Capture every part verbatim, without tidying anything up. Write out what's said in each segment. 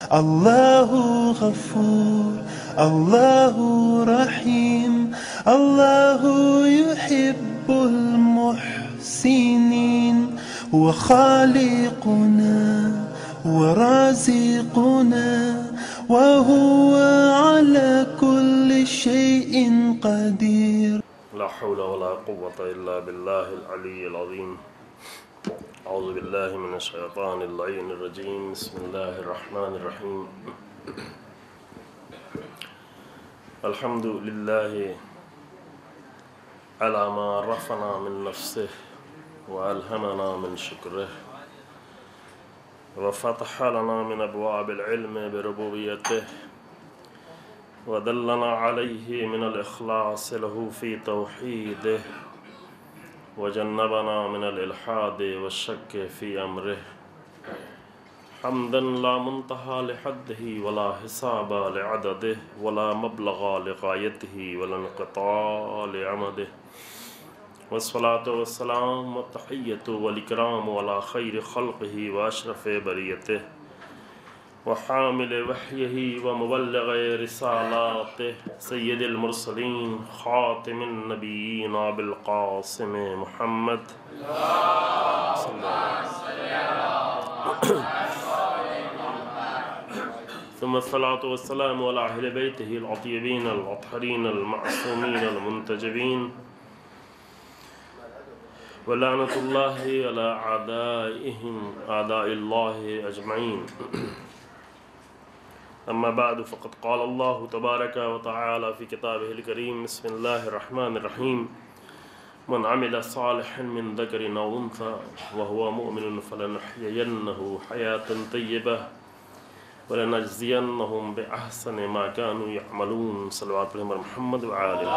الله غفور، الله رحيم، الله يحب المحسنين. هو خالقنا ورازقنا وهو على كل شيء قدير. لا حول ولا قوة إلا بالله العلي العظيم. أعوذ بالله من الشيطان اللعين الرجيم. بسم الله الرحمن الرحيم. الحمد لله على ما عرفنا من نفسه وألهمنا من شكره وفتح لنا من أبواب العلم بربوبيته ودلنا عليه من الإخلاص له في توحيده وجنبنا من الإلحاد والشك في أمره. حمدا لا منتهى لحده ولا حساب لعدده ولا مبلغ لغايته ولا انقطاع لعمده، والصلاة والسلام والتحية والإكرام على خير خلقه وأشرف بريته وحامل وحيه ومبلغ رسالاته سيد المرسلين خاتم النبيين أبي القاسم محمد ثم الصلاة والسلام على أهل بيته الأطيبين الأطهرين المعصومين المنتجبين، ولعنة الله على أعدائهم أعداء الله أجمعين. أما بعد، فقد قال الله تبارك وتعالى في كتابه الكريم: بسم الله الرحمن الرحيم. من عمل صالحا من ذكر أو أنثى وهو مؤمن فلنحيينه حياة طيبة ولنجزينهم بأحسن ما كانوا يعملون. صلوات على محمد وآله.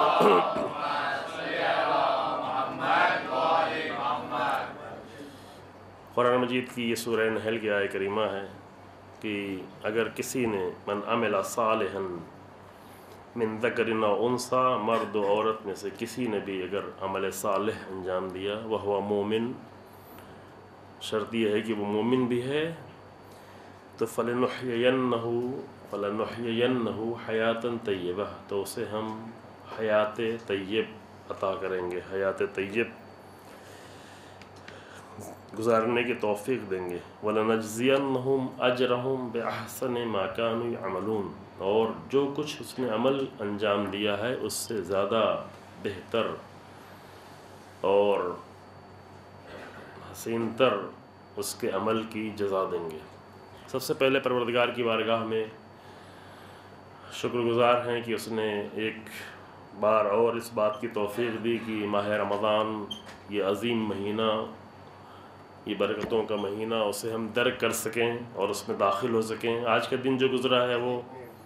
قرآن مجید کی یہ سورہ نحل کی آیہ کریمہ ہے کہ اگر کسی نے من عمل صالحا من ذکر و انثی، مرد و عورت میں سے کسی نے بھی اگر عمل صالح انجام دیا، وہو مومن، شرط یہ ہے کہ وہ مومن بھی ہے، تو فلنحیینہ فلنحیینہ حیاتا طیبہ، تو اسے ہم حیات طیب عطا کریں گے، حیات طیب گزارنے کی توفیق دیں گے۔ وَلَنَجْزِيَنَّهُمْ أَجْرَهُمْ بِأَحْسَنِ مَا كَانُوا يَعْمَلُونَ، اور جو کچھ اس نے عمل انجام دیا ہے اس سے زیادہ بہتر اور حسین تر اس کے عمل کی جزا دیں گے۔ سب سے پہلے پروردگار کی بارگاہ میں شکر گزار ہیں کہ اس نے ایک بار اور اس بات کی توفیق دی کہ ماہ رمضان، یہ عظیم مہینہ، یہ برکتوں کا مہینہ، اسے ہم درک کر سکیں اور اس میں داخل ہو سکیں۔ آج کا دن جو گزرا ہے وہ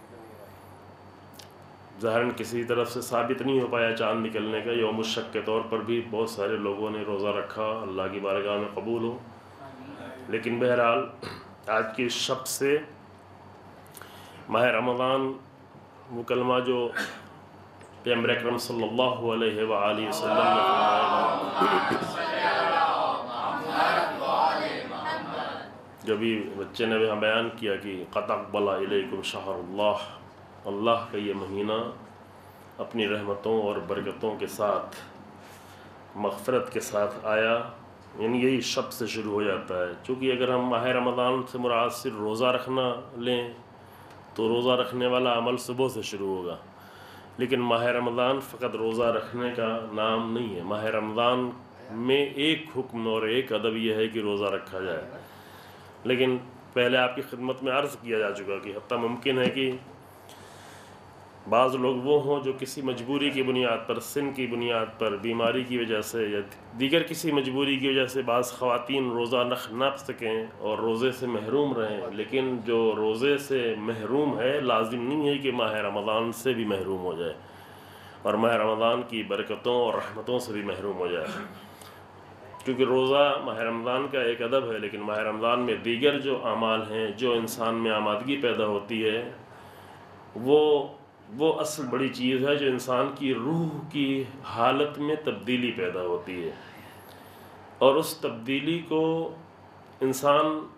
ظاہراً کسی طرف سے ثابت نہیں ہو پایا چاند نکلنے کا، یوم الشک کے طور پر بھی بہت سارے لوگوں نے روزہ رکھا، اللہ کی بارگاہ میں قبول ہو، لیکن بہرحال آج کی شب سے ماہ رمضان، وہ کلمہ جو پیغمبر اکرم صلی اللہ علیہ وآلہ وسلم نے فرمایا، جو بھی بچے نے بھی بیان کیا کہ قد اقبل الیکم شہر اللہ، اللہ کا یہ مہینہ اپنی رحمتوں اور برکتوں کے ساتھ، مغفرت کے ساتھ آیا، یعنی یہی شب سے شروع ہو جاتا ہے۔ چونکہ اگر ہم ماہ رمضان سے مراد صرف روزہ رکھنا لیں تو روزہ رکھنے والا عمل صبح سے شروع ہوگا، لیکن ماہ رمضان فقط روزہ رکھنے کا نام نہیں ہے۔ ماہ رمضان میں ایک حکم اور ایک ادب یہ ہے کہ روزہ رکھا جائے، لیکن پہلے آپ کی خدمت میں عرض کیا جا چکا کہ حتیٰ ممکن ہے کہ بعض لوگ وہ ہوں جو کسی مجبوری کی بنیاد پر، سن کی بنیاد پر، بیماری کی وجہ سے یا دیگر کسی مجبوری کی وجہ سے بعض خواتین روزہ رکھ نہ سکیں اور روزے سے محروم رہیں، لیکن جو روزے سے محروم ہے لازم نہیں ہے کہ ماہ رمضان سے بھی محروم ہو جائے اور ماہ رمضان کی برکتوں اور رحمتوں سے بھی محروم ہو جائے، کیونکہ روزہ ماہ رمضان کا ایک ادب ہے، لیکن ماہ رمضان میں دیگر جو اعمال ہیں، جو انسان میں آمادگی پیدا ہوتی ہے، وہ وہ اصل بڑی چیز ہے جو انسان کی روح کی حالت میں تبدیلی پیدا ہوتی ہے، اور اس تبدیلی کو انسان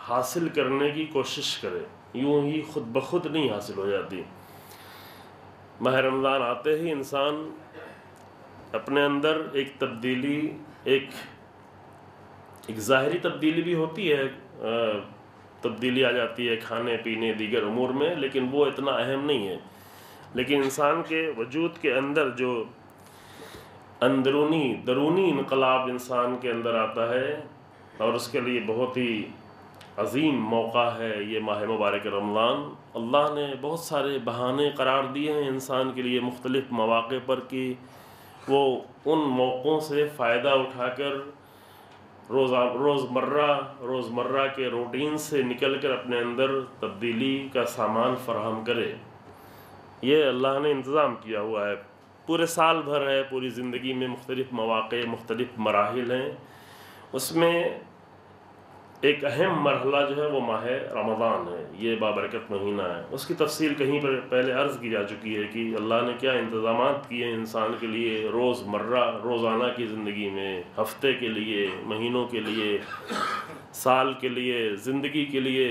حاصل کرنے کی کوشش کرے، یوں ہی خود بخود نہیں حاصل ہو جاتی۔ ماہ رمضان آتے ہی انسان اپنے اندر ایک تبدیلی، ایک ایک ظاہری تبدیلی بھی ہوتی ہے، تبدیلی آ جاتی ہے کھانے پینے دیگر امور میں، لیکن وہ اتنا اہم نہیں ہے۔ لیکن انسان کے وجود کے اندر جو اندرونی درونی انقلاب انسان کے اندر آتا ہے، اور اس کے لیے بہت ہی عظیم موقع ہے یہ ماہ مبارک رمضان۔ اللہ نے بہت سارے بہانے قرار دیے ہیں انسان کے لیے مختلف مواقع پر کہ وہ ان موقعوں سے فائدہ اٹھا کر روزہ روزمرہ روزمرہ کے روٹین سے نکل کر اپنے اندر تبدیلی کا سامان فراہم کرے۔ یہ اللہ نے انتظام کیا ہوا ہے، پورے سال بھر ہے، پوری زندگی میں مختلف مواقع، مختلف مراحل ہیں، اس میں ایک اہم مرحلہ جو ہے وہ ماہ رمضان ہے، یہ بابرکت مہینہ ہے۔ اس کی تفصیل کہیں پر پہلے عرض کی جا چکی ہے کہ اللہ نے کیا انتظامات کیے ہیں انسان کے لیے روز مرہ روزانہ کی زندگی میں، ہفتے کے لیے، مہینوں کے لیے، سال کے لیے، زندگی کے لیے۔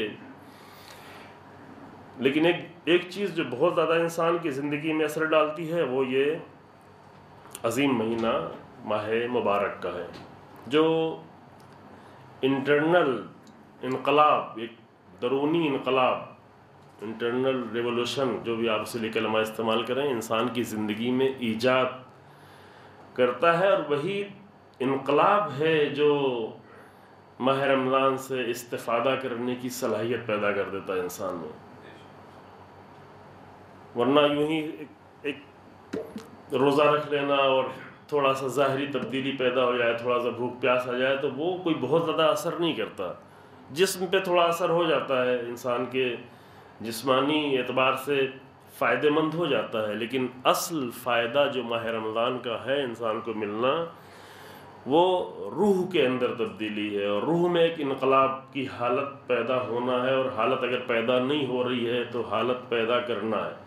لیکن ایک ایک چیز جو بہت زیادہ انسان کی زندگی میں اثر ڈالتی ہے وہ یہ عظیم مہینہ ماہ مبارک کا ہے، جو انٹرنل انقلاب، ایک درونی انقلاب، انٹرنل ریولوشن، جو بھی آپ اسی کلمہ استعمال کریں، انسان کی زندگی میں ایجاد کرتا ہے، اور وہی انقلاب ہے جو ماہ رمضان سے استفادہ کرنے کی صلاحیت پیدا کر دیتا ہے انسان میں۔ ورنہ یوں ہی ایک روزہ رکھ لینا اور تھوڑا سا ظاہری تبدیلی پیدا ہو جائے، تھوڑا سا بھوک پیاس آ جائے، تو وہ کوئی بہت زیادہ اثر نہیں کرتا۔ جسم پہ تھوڑا اثر ہو جاتا ہے، انسان کے جسمانی اعتبار سے فائدہ مند ہو جاتا ہے، لیکن اصل فائدہ جو ماہ رمضان کا ہے انسان کو ملنا، وہ روح کے اندر تبدیلی ہے، اور روح میں ایک انقلاب کی حالت پیدا ہونا ہے، اور حالت اگر پیدا نہیں ہو رہی ہے تو حالت پیدا کرنا ہے۔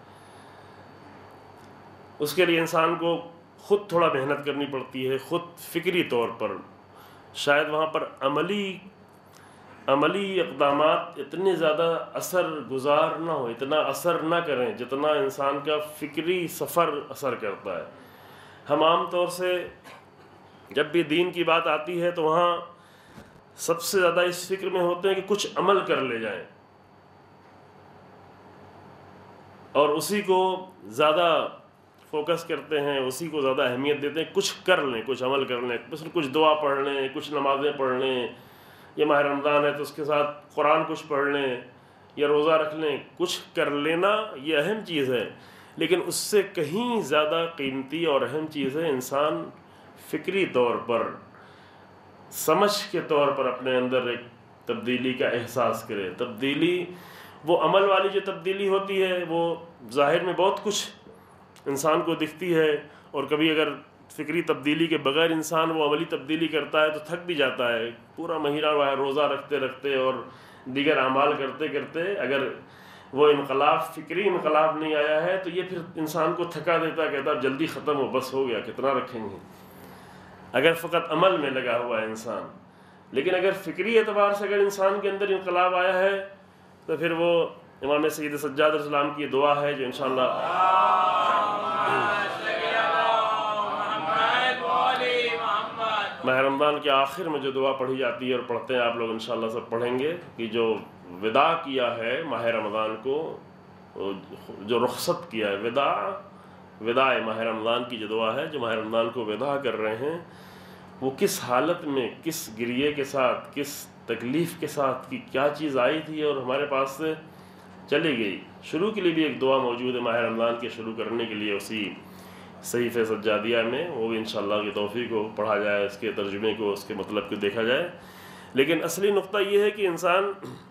اس کے لیے انسان کو خود تھوڑا محنت کرنی پڑتی ہے، خود فکری طور پر، شاید وہاں پر عملی عملی اقدامات اتنے زیادہ اثر گزار نہ ہو، اتنا اثر نہ کریں جتنا انسان کا فکری سفر اثر کرتا ہے۔ ہم عام طور سے جب بھی دین کی بات آتی ہے تو وہاں سب سے زیادہ اس فکر میں ہوتے ہیں کہ کچھ عمل کر لے جائیں، اور اسی کو زیادہ فوکس کرتے ہیں، اسی کو زیادہ اہمیت دیتے ہیں، کچھ کر لیں، کچھ عمل کر لیں، بس کچھ دعا پڑھ لیں، کچھ نمازیں پڑھ لیں، یہ ماہ رمضان ہے تو اس کے ساتھ قرآن کچھ پڑھ لیں یا روزہ رکھ لیں۔ کچھ کر لینا یہ اہم چیز ہے، لیکن اس سے کہیں زیادہ قیمتی اور اہم چیز ہے انسان فکری طور پر، سمجھ کے طور پر اپنے اندر ایک تبدیلی کا احساس کرے۔ تبدیلی وہ عمل والی جو تبدیلی ہوتی ہے وہ ظاہر میں بہت کچھ انسان کو دکھتی ہے، اور کبھی اگر فکری تبدیلی کے بغیر انسان وہ عملی تبدیلی کرتا ہے تو تھک بھی جاتا ہے، پورا مہینہ روزہ رکھتے رکھتے اور دیگر اعمال کرتے کرتے اگر وہ انقلاب فکری انقلاب نہیں آیا ہے تو یہ پھر انسان کو تھکا دیتا، کہتا اب جلدی ختم ہو، بس ہو گیا، کتنا رکھیں گے، اگر فقط عمل میں لگا ہوا ہے انسان۔ لیکن اگر فکری اعتبار سے اگر انسان کے اندر انقلاب آیا ہے تو پھر وہ امام سید سجاد علیہ السلام کی دعا ہے جو انشاءاللہ ماہ رمضان کے آخر میں جو دعا پڑھی جاتی ہے اور پڑھتے ہیں آپ لوگ انشاءاللہ سب پڑھیں گے، کہ جو وداع کیا ہے ماہ رمضان کو، جو رخصت کیا ہے، وداع وداع ماہ رمضان کی جو دعا ہے، جو ماہ رمضان کو وداع کر رہے ہیں، وہ کس حالت میں، کس گریے کے ساتھ، کس تکلیف کے ساتھ، کہ کیا چیز آئی تھی اور ہمارے پاس سے چلی گئی۔ شروع کے لیے بھی ایک دعا موجود ہے ماہ رمضان کے شروع کرنے کے لیے اسی صحیفہ سجادیہ میں، وہ بھی انشاءاللہ کی توفیق کو پڑھا جائے، اس کے ترجمے کو، اس کے مطلب کو دیکھا جائے۔ لیکن اصلی نقطہ یہ ہے کہ انسان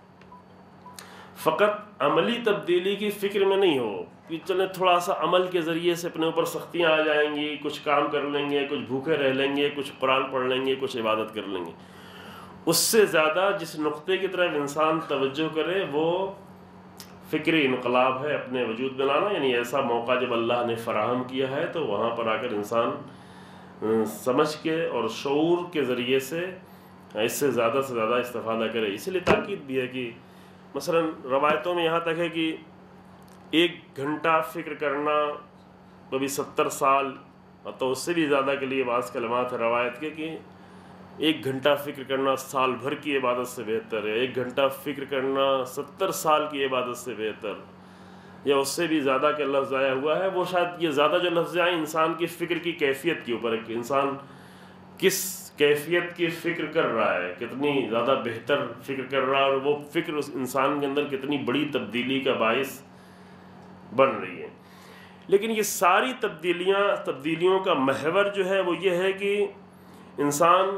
فقط عملی تبدیلی کی فکر میں نہیں ہو کہ چلیں تھوڑا سا عمل کے ذریعے سے اپنے اوپر سختیاں آ جائیں گی، کچھ کام کر لیں گے، کچھ بھوکے رہ لیں گے، کچھ قرآن پڑھ لیں گے، کچھ عبادت کر لیں گے۔ اس سے زیادہ جس نقطے کی طرف انسان توجہ کرے وہ فکری انقلاب ہے، اپنے وجود بنانا، یعنی ایسا موقع جب اللہ نے فراہم کیا ہے تو وہاں پر آ کر انسان سمجھ کے اور شعور کے ذریعے سے اس سے زیادہ سے زیادہ استفادہ کرے. اسی لیے تاکید بھی ہے کہ مثلا روایتوں میں یہاں تک ہے کہ ایک گھنٹہ فکر کرنا کبھی ستر سال تو اس سے بھی زیادہ کے لیے بعض کلمات ہے روایت کے کہ ایک گھنٹہ فکر کرنا سال بھر کی عبادت سے بہتر ہے، ایک گھنٹہ فکر کرنا ستر سال کی عبادت سے بہتر، یا اس سے بھی زیادہ کے لفظ آیا ہوا ہے. وہ شاید یہ زیادہ جو لفظ آئیں انسان کی فکر کی کیفیت کے اوپر ہے کہ انسان کس کیفیت کی فکر کر رہا ہے، کتنی زیادہ بہتر فکر کر رہا ہے، اور وہ فکر اس انسان کے اندر کتنی بڑی تبدیلی کا باعث بن رہی ہے. لیکن یہ ساری تبدیلیاں تبدیلیوں کا محور جو ہے وہ یہ ہے کہ انسان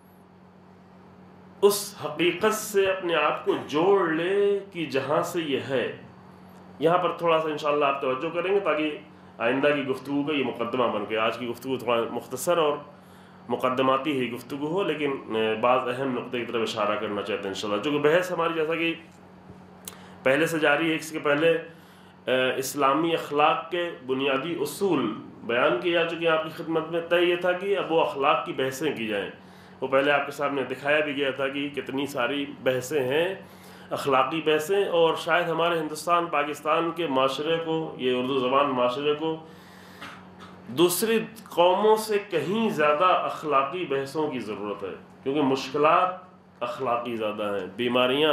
اس حقیقت سے اپنے آپ کو جوڑ لے کہ جہاں سے یہ ہے. یہاں پر تھوڑا سا انشاءاللہ آپ توجہ کریں گے تاکہ آئندہ کی گفتگو کا یہ مقدمہ بن کے، آج کی گفتگو تھوڑا مختصر اور مقدماتی ہی گفتگو ہو، لیکن بعض اہم نقطے کی طرف اشارہ کرنا چاہتے ہیں انشاءاللہ. جو کہ بحث ہماری جیسا کہ پہلے سے جاری ہے، اس کے پہلے اسلامی اخلاق کے بنیادی اصول بیان کیے جا چکے ہیں آپ کی خدمت میں. طے یہ تھا کہ اب وہ اخلاق کی بحثیں کی جائیں. وہ پہلے آپ کے سامنے دکھایا بھی گیا تھا کہ کتنی ساری بحثیں ہیں، اخلاقی بحثیں، اور شاید ہمارے ہندوستان پاکستان کے معاشرے کو، یہ اردو زبان معاشرے کو دوسری قوموں سے کہیں زیادہ اخلاقی بحثوں کی ضرورت ہے، کیونکہ مشکلات اخلاقی زیادہ ہیں، بیماریاں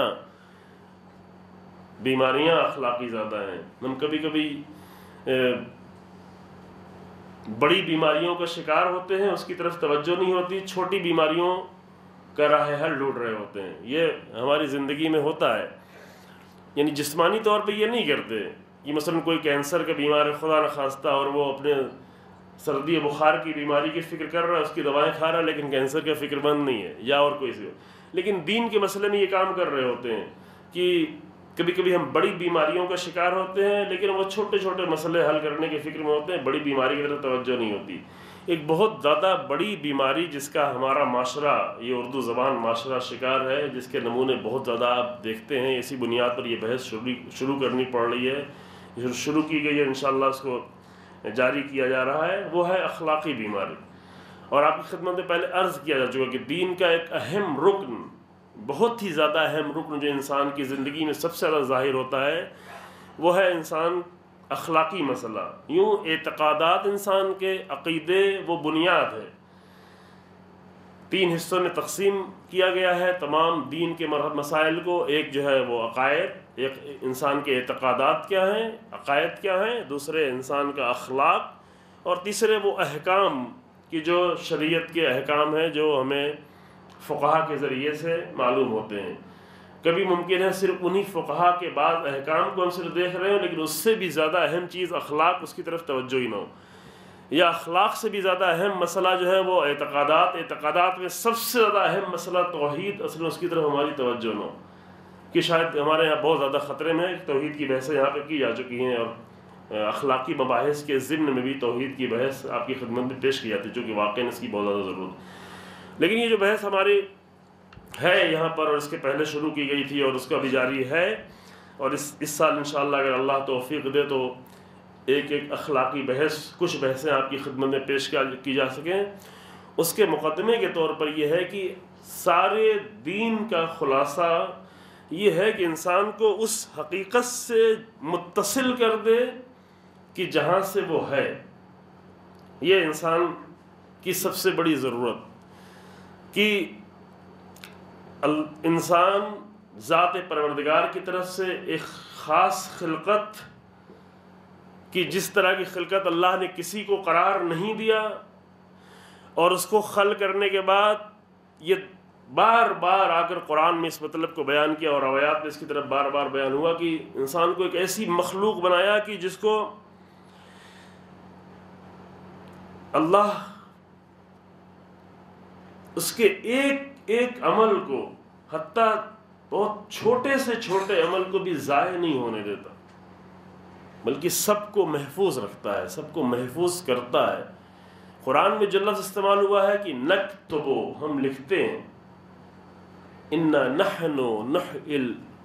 بیماریاں اخلاقی زیادہ ہیں. ہم کبھی کبھی بڑی بیماریوں کا شکار ہوتے ہیں، اس کی طرف توجہ نہیں ہوتی، چھوٹی بیماریوں کا راہ حل ڈھونڈ رہے ہوتے ہیں. یہ ہماری زندگی میں ہوتا ہے. یعنی جسمانی طور پہ یہ نہیں کرتے کہ مثلا کوئی کینسر کا بیمار ہے خدا نخواستہ، اور وہ اپنے سردی بخار کی بیماری کی فکر کر رہا ہے، اس کی دوائیں کھا رہا ہے، لیکن کینسر کا فکر مند نہیں ہے، یا اور کوئی سی. لیکن دین کے مسئلے میں یہ کام کر رہے ہوتے ہیں کہ کبھی کبھی ہم بڑی بیماریوں کا شکار ہوتے ہیں، لیکن وہ چھوٹے چھوٹے مسئلے حل کرنے کے فکر میں ہوتے ہیں، بڑی بیماری کی طرف توجہ نہیں ہوتی. ایک بہت زیادہ بڑی بیماری جس کا ہمارا معاشرہ، یہ اردو زبان معاشرہ شکار ہے، جس کے نمونے بہت زیادہ آپ دیکھتے ہیں، اسی بنیاد پر یہ بحث شروع شروع کرنی پڑ رہی ہے، شروع کی گئی ہے، انشاءاللہ اس کو جاری کیا جا رہا ہے. وہ ہے اخلاقی بیماری. اور آپ کی خدمت میں پہلے عرض کیا جا چکا کہ دین کا ایک اہم رکن، بہت ہی زیادہ اہم رکن جو انسان کی زندگی میں سب سے زیادہ ظاہر ہوتا ہے، وہ ہے انسان اخلاقی مسئلہ. یوں اعتقادات انسان کے عقیدے وہ بنیاد ہے. تین حصوں میں تقسیم کیا گیا ہے تمام دین کے مسائل کو. ایک جو ہے وہ عقائد، ایک انسان کے اعتقادات کیا ہیں، عقائد کیا ہیں، دوسرے انسان کا اخلاق، اور تیسرے وہ احکام کی جو شریعت کے احکام ہیں جو ہمیں فقہا کے ذریعے سے معلوم ہوتے ہیں. کبھی ممکن ہے صرف انہی فقہا کے بعد احکام کو ہم صرف دیکھ رہے ہوں، لیکن اس سے بھی زیادہ اہم چیز اخلاق، اس کی طرف توجہ ہی نہ ہو، یا اخلاق سے بھی زیادہ اہم مسئلہ جو ہے وہ اعتقادات، اعتقادات میں سب سے زیادہ اہم مسئلہ توحید، اصل اس کی طرف ہماری توجہ نہ ہو، کہ شاید ہمارے یہاں بہت زیادہ خطرے میں. توحید کی بحثیں یہاں پہ کی جا چکی ہیں، اور اخلاقی مباحث کے ضمن میں بھی توحید کی بحث آپ کی خدمت میں پیش کی جاتی ہے، جو کہ واقعاً اس کی بہت زیادہ ضرورت ہے. لیکن یہ جو بحث ہماری ہے یہاں پر، اور اس کے پہلے شروع کی گئی تھی اور اس کا بھی جاری ہے، اور اس اس سال انشاءاللہ اگر اللہ توفیق دے تو ایک ایک اخلاقی بحث، کچھ بحثیں آپ کی خدمت میں پیش کی جا سکیں. اس کے مقدمے کے طور پر یہ ہے کہ سارے دین کا خلاصہ یہ ہے کہ انسان کو اس حقیقت سے متصل کر دے کہ جہاں سے وہ ہے. یہ انسان کی سب سے بڑی ضرورت، کہ انسان ذات پروردگار کی طرف سے ایک خاص خلقت کی، جس طرح کی خلقت اللہ نے کسی کو قرار نہیں دیا، اور اس کو خلق کرنے کے بعد یہ بار بار آ کر قرآن میں اس مطلب کو بیان کیا، اور روایات میں اس کی طرف بار بار بیان ہوا کہ انسان کو ایک ایسی مخلوق بنایا کہ جس کو اللہ اس کے ایک ایک عمل کو، حتیٰ بہت چھوٹے سے چھوٹے عمل کو بھی ضائع نہیں ہونے دیتا، بلکہ سب کو محفوظ رکھتا ہے، سب کو محفوظ کرتا ہے. قرآن میں جو لفظ استعمال ہوا ہے کہ نکتب، ہم لکھتے ہیں، انا نحن نحیی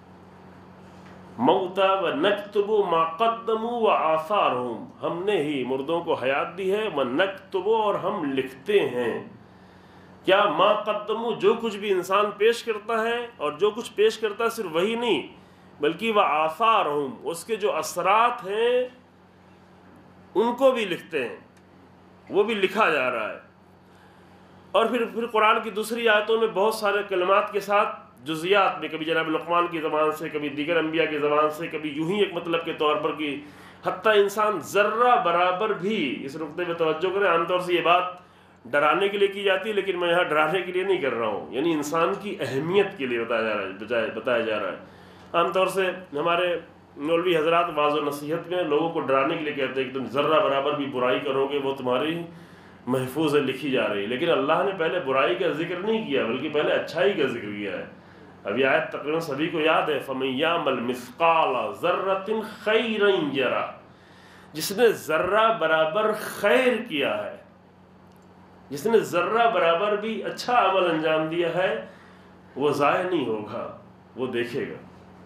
الموتى ونکتب ما قدموا وآثارهم، ہم نے ہی مردوں کو حیات دی ہے، ونکتب، اور ہم لکھتے ہیں کیا ما قدمو، جو کچھ بھی انسان پیش کرتا ہے، اور جو کچھ پیش کرتا ہے صرف وہی نہیں بلکہ وہ آثارہم، اس کے جو اثرات ہیں ان کو بھی لکھتے ہیں، وہ بھی لکھا جا رہا ہے۔ اور پھر پھر قرآن کی دوسری آیتوں میں بہت سارے کلمات کے ساتھ جزیات میں، کبھی جناب لقمان کی زبان سے، کبھی دیگر انبیاء کی زبان سے، کبھی یوں ہی ایک مطلب کے طور پر کہ حتیٰ انسان ذرہ برابر بھی، اس نقطے میں توجہ کریں، عام طور سے یہ بات ڈرانے کے لیے کی جاتی ہے لیکن میں یہاں ڈرانے کے لیے نہیں کر رہا ہوں، یعنی انسان کی اہمیت کے لیے بتایا جا رہا ہے بتایا جا رہا ہے۔ عام طور سے ہمارے مولوی حضرات واعظ و نصیحت میں لوگوں کو ڈرانے کے لیے کہتے ہیں کہ تم ذرہ برابر بھی برائی کرو گے وہ تمہاری محفوظ ہے، لکھی جا رہی ہے، لیکن اللہ نے پہلے برائی کا ذکر نہیں کیا بلکہ پہلے اچھائی کا ذکر کیا ہے۔ اب یہ آیت تقریباً سبھی کو یاد ہے، فَمَن يَعْمَلْ مِثْقَالَ ذَرَّةٍ خَيْرًا يَرَهُ، جس نے ذرہ برابر خیر کیا ہے، جس نے ذرہ برابر بھی اچھا عمل انجام دیا ہے، وہ ضائع نہیں ہوگا، وہ دیکھے گا۔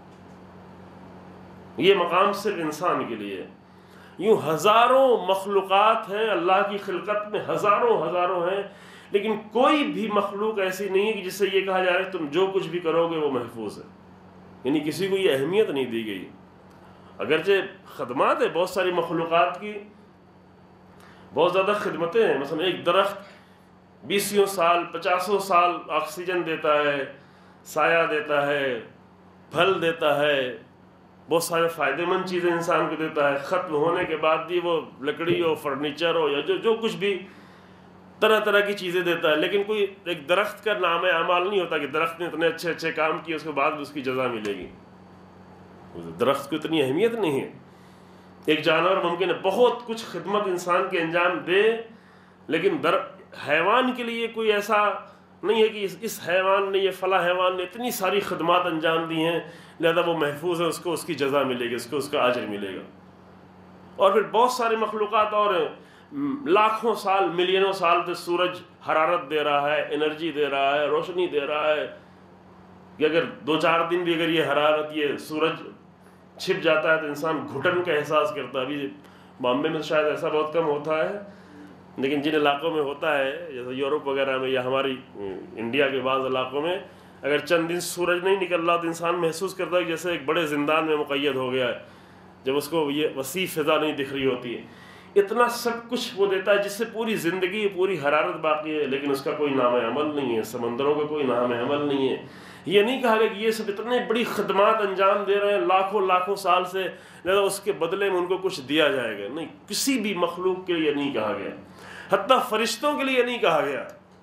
یہ مقام صرف انسان کے لیے ہے۔ یوں ہزاروں مخلوقات ہیں، اللہ کی خلقت میں ہزاروں ہزاروں ہیں، لیکن کوئی بھی مخلوق ایسی نہیں ہے کہ جس سے یہ کہا جا رہا ہے تم جو کچھ بھی کرو گے وہ محفوظ ہے، یعنی کسی کو یہ اہمیت نہیں دی گئی۔ اگرچہ خدمات ہے بہت ساری مخلوقات کی، بہت زیادہ خدمتیں ہیں، مثلا ایک درخت بیسیوں سال پچاسوں سال آکسیجن دیتا ہے، سایہ دیتا ہے، پھل دیتا ہے، بہت سارے فائدہ مند چیزیں انسان کو دیتا ہے، ختم ہونے کے بعد بھی وہ لکڑی ہو، فرنیچر ہو، یا جو جو کچھ بھی طرح طرح کی چیزیں دیتا ہے، لیکن کوئی ایک درخت کا نام اعمال نہیں ہوتا کہ درخت نے اتنے اچھے اچھے کام کیے اس کے بعد اس کی جزا ملے گی، درخت کو اتنی اہمیت نہیں ہے۔ ایک جانور ممکن ہے بہت کچھ خدمت انسان کے انجام دے، لیکن در حیوان کے لیے کوئی ایسا نہیں ہے کہ اس اس حیوان نے، یہ فلاں حیوان نے اتنی ساری خدمات انجام دی ہیں لہذا وہ محفوظ ہے، اس کو اس کی جزا ملے گی، اس کو اس کا اجر ملے گا۔ اور پھر بہت سارے مخلوقات اور ہیں، لاکھوں سال ملینوں سال سے سورج حرارت دے رہا ہے، انرجی دے رہا ہے، روشنی دے رہا ہے، کہ اگر دو چار دن بھی اگر یہ حرارت، یہ سورج چھپ جاتا ہے تو انسان گھٹن کا احساس کرتا ہے۔ ابھی بامبے میں شاید ایسا بہت کم ہوتا ہے، لیکن جن علاقوں میں ہوتا ہے جیسے یورپ وغیرہ میں یا ہماری انڈیا کے بعض علاقوں میں، اگر چند دن سورج نہیں نکل رہا تو انسان محسوس کرتا ہے کہ جیسے ایک بڑے زندان میں مقید ہو گیا ہے، جب اس کو یہ وسیع فضا نہیں دکھ رہی ہوتی ہے۔ اتنا سب کچھ وہ دیتا ہے جس سے پوری زندگی، پوری حرارت باقی ہے، لیکن اس کا کوئی نام عمل نہیں ہے، سمندروں کا کوئی نام عمل نہیں ہے۔ یہ نہیں کہا گیا کہ یہ سب اتنے بڑی خدمات انجام دے رہے ہیں لاکھوں لاکھوں سال سے، لہذا اس کے بدلے میں ان کو کچھ دیا جائے گا، نہیں، کسی بھی مخلوق کے لیے نہیں کہا گیا، حتیٰ فرشتوں کے لیے نہیں کہا گیا،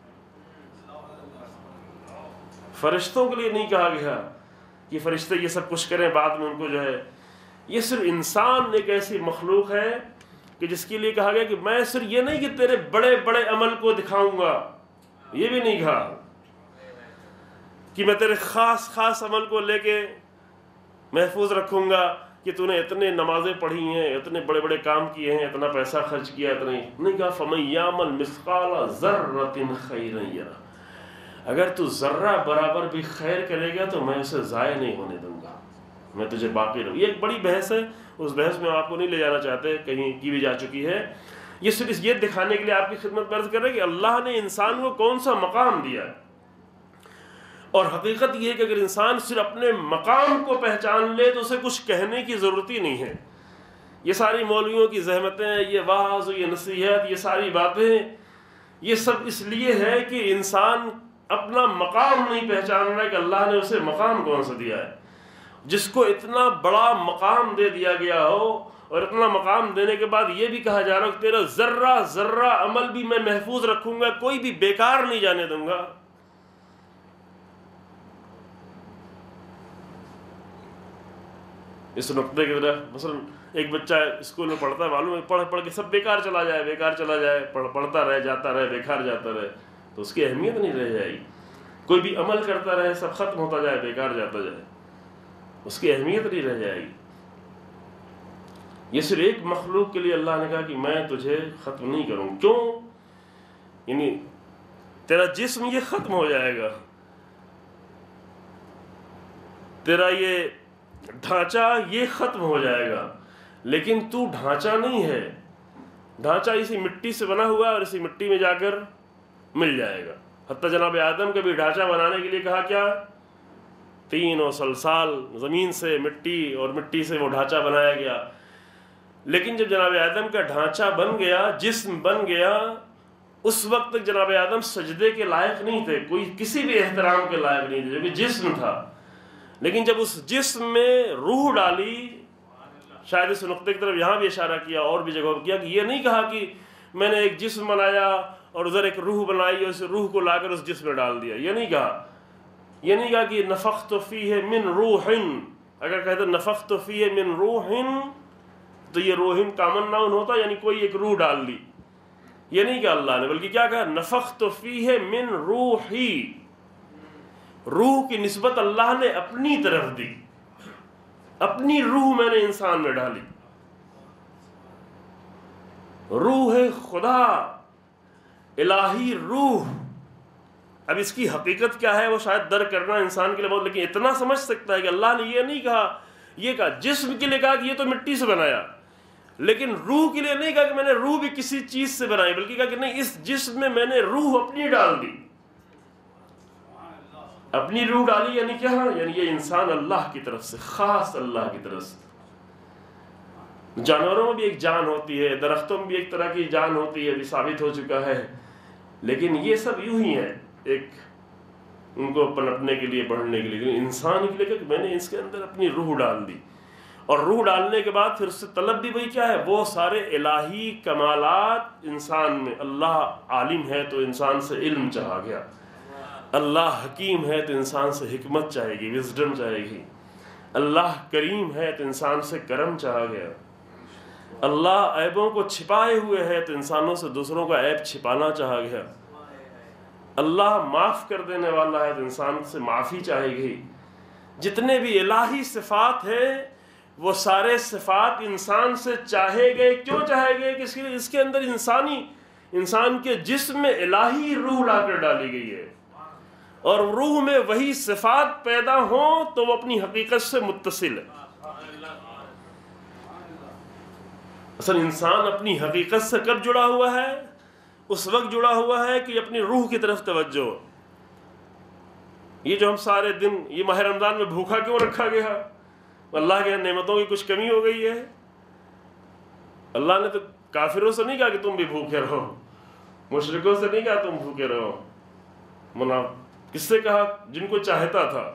فرشتوں کے لیے نہیں کہا گیا کہ فرشتے یہ سب کچھ کریں بعد میں ان کو جو ہے۔ یہ صرف انسان ایک ایسی مخلوق ہے کہ جس کے لیے کہا گیا کہ میں صرف یہ نہیں کہ تیرے بڑے بڑے عمل کو دکھاؤں گا، یہ بھی نہیں کہا کہ میں تیرے خاص خاص عمل کو لے کے محفوظ رکھوں گا کہ تو نے اتنے نمازیں پڑھی ہیں، اتنے بڑے بڑے کام کیے ہیں، اتنا پیسہ خرچ کیا، اتنا نہیں کہا فَمَن يَعْمَلْ مِثْقَالَ ذَرَّةٍ خَيْرًا يَرَهُ، اگر تو ذرہ برابر بھی خیر کرے گا تو میں اسے ضائع نہیں ہونے دوں گا، میں تجھے باقی رہوں۔ یہ ایک بڑی بحث ہے، اس بحث میں آپ کو نہیں لے جانا چاہتے، کہیں کی بھی جا چکی ہے۔ یہ صرف یہ دکھانے کے لیے آپ کی خدمت میں عرض کر رہے ہیں کہ اللہ نے انسان کو کون سا مقام دیا ہے، اور حقیقت یہ ہے کہ اگر انسان صرف اپنے مقام کو پہچان لے تو اسے کچھ کہنے کی ضرورت ہی نہیں ہے۔ یہ ساری مولویوں کی زحمتیں، یہ وعظ، یہ نصیحت، یہ ساری باتیں، یہ سب اس لیے ہے کہ انسان اپنا مقام نہیں پہچان رہا ہے کہ اللہ نے اسے مقام کون سا دیا ہے۔ جس کو اتنا بڑا مقام دے دیا گیا ہو، اور اتنا مقام دینے کے بعد یہ بھی کہا جا رہا ہے کہ تیرا ذرہ ذرہ عمل بھی میں محفوظ رکھوں گا، کوئی بھی بیکار نہیں جانے دوں گا۔ اس نقطے کی طرف مثلا ایک بچہ اسکول میں پڑھتا ہے، معلوم ہے پڑھ پڑھ کے سب بیکار چلا جائے، بیکار چلا جائے، پڑھ پڑھتا رہے، جاتا رہے، بیکار جاتا رہے، تو اس کی اہمیت نہیں رہ جائے گی۔ کوئی بھی عمل کرتا رہے، سب ختم ہوتا جائے، بیکار جاتا جائے، اس کی اہمیت نہیں رہ جائے گی۔ یہ صرف ایک مخلوق کے لیے اللہ نے کہا کہ میں تجھے ختم نہیں کروں۔ کیوں؟ یعنی تیرا جسم یہ ختم ہو جائے گا، تیرا یہ ڈھانچہ یہ ختم ہو جائے گا، لیکن تو ڈھانچہ نہیں ہے، ڈھانچہ اسی مٹی سے بنا ہوا ہے اور اسی مٹی میں جا کر مل جائے گا۔ حتیٰ جناب آدم کا بھی ڈھانچہ بنانے کے لیے کہا کیا؟ تین و سلسال، زمین سے مٹی اور مٹی سے وہ ڈھانچہ بنایا گیا. لیکن جب جناب آدم کا ڈھانچہ بن گیا، جسم بن گیا، اس وقت تک جناب آدم سجدے کے لائق نہیں تھے، کوئی کسی بھی احترام کے لائق نہیں تھے، جو کہ جسم تھا. لیکن جب اس جسم میں روح ڈالی، شاید اس نقطے کی طرف یہاں بھی اشارہ کیا اور بھی جگہ کیا کہ یہ نہیں کہا کہ میں نے ایک جسم بنایا اور ادھر ایک روح بنائی اور اس روح کو لا کر اس جسم میں ڈال دیا، یہ نہیں کہا. یہ نہیں کہا کہ نفخت فیہ من روح، اگر کہتے نفخت فیہ من روح تو یہ روح کامن ناؤن ہوتا، یعنی کوئی ایک روح ڈال دی. یہ نہیں کہا اللہ نے، بلکہ کیا کہا؟ نفخت فیہ من روحی، روح کی نسبت اللہ نے اپنی طرف دی، اپنی روح میں نے انسان میں ڈالی. روح خدا، الہی روح. اب اس کی حقیقت کیا ہے وہ شاید درک کرنا انسان کے لیے بہت، لیکن اتنا سمجھ سکتا ہے کہ اللہ نے یہ نہیں کہا، یہ کہا جسم کے لیے کہا کہ یہ تو مٹی سے بنایا، لیکن روح کے لیے نہیں کہا کہ میں نے روح بھی کسی چیز سے بنائی، بلکہ کہا کہ نہیں، اس جسم میں میں نے روح اپنی ڈال دی. اپنی روح ڈالی یعنی کیا؟ یعنی یہ انسان اللہ کی طرف سے، خاص اللہ کی طرف سے. جانوروں میں بھی ایک جان ہوتی ہے، درختوں میں بھی ایک طرح کی جان ہوتی ہے، بھی ثابت ہو چکا ہے، لیکن یہ سب یوں ہی ہے، ایک ان کو پنپنے کے لیے، بڑھنے کے لیے. انسان کے لیے کہ میں نے اس کے اندر اپنی روح ڈال دی، اور روح ڈالنے کے بعد پھر اس سے طلب بھی وہی کیا ہے؟ وہ سارے الہی کمالات انسان میں. اللہ عالم ہے تو انسان سے علم چاہا گیا، اللہ حکیم ہے تو انسان سے حکمت چاہے گی، وزڈم چاہے گی. اللہ کریم ہے تو انسان سے کرم چاہا گیا. اللہ عیبوں کو چھپائے ہوئے ہے تو انسانوں سے دوسروں کا عیب چھپانا چاہا گیا. اللہ معاف کر دینے والا ہے تو انسان سے معافی چاہے گی. جتنے بھی الہی صفات ہیں وہ سارے صفات انسان سے چاہے گئے. کیوں چاہے گئے؟ کہ اس کے اندر انسانی انسان کے جسم میں الہی روح لا کر ڈالی گئی ہے، اور روح میں وہی صفات پیدا ہوں تو وہ اپنی حقیقت سے متصل ہے. اصل انسان اپنی حقیقت سے کب جڑا ہوا ہے؟ اس وقت جڑا ہوا ہے کہ اپنی روح کی طرف توجہ. یہ جو ہم سارے دن یہ ماہ رمضان میں بھوکا کیوں رکھا گیا؟ اللہ کے نعمتوں کی کچھ کمی ہو گئی ہے؟ اللہ نے تو کافروں سے نہیں کہا کہ تم بھی بھوکے رہو، مشرکوں سے نہیں کہا تم بھوکے رہو. منافق کس سے کہا؟ جن کو چاہتا تھا.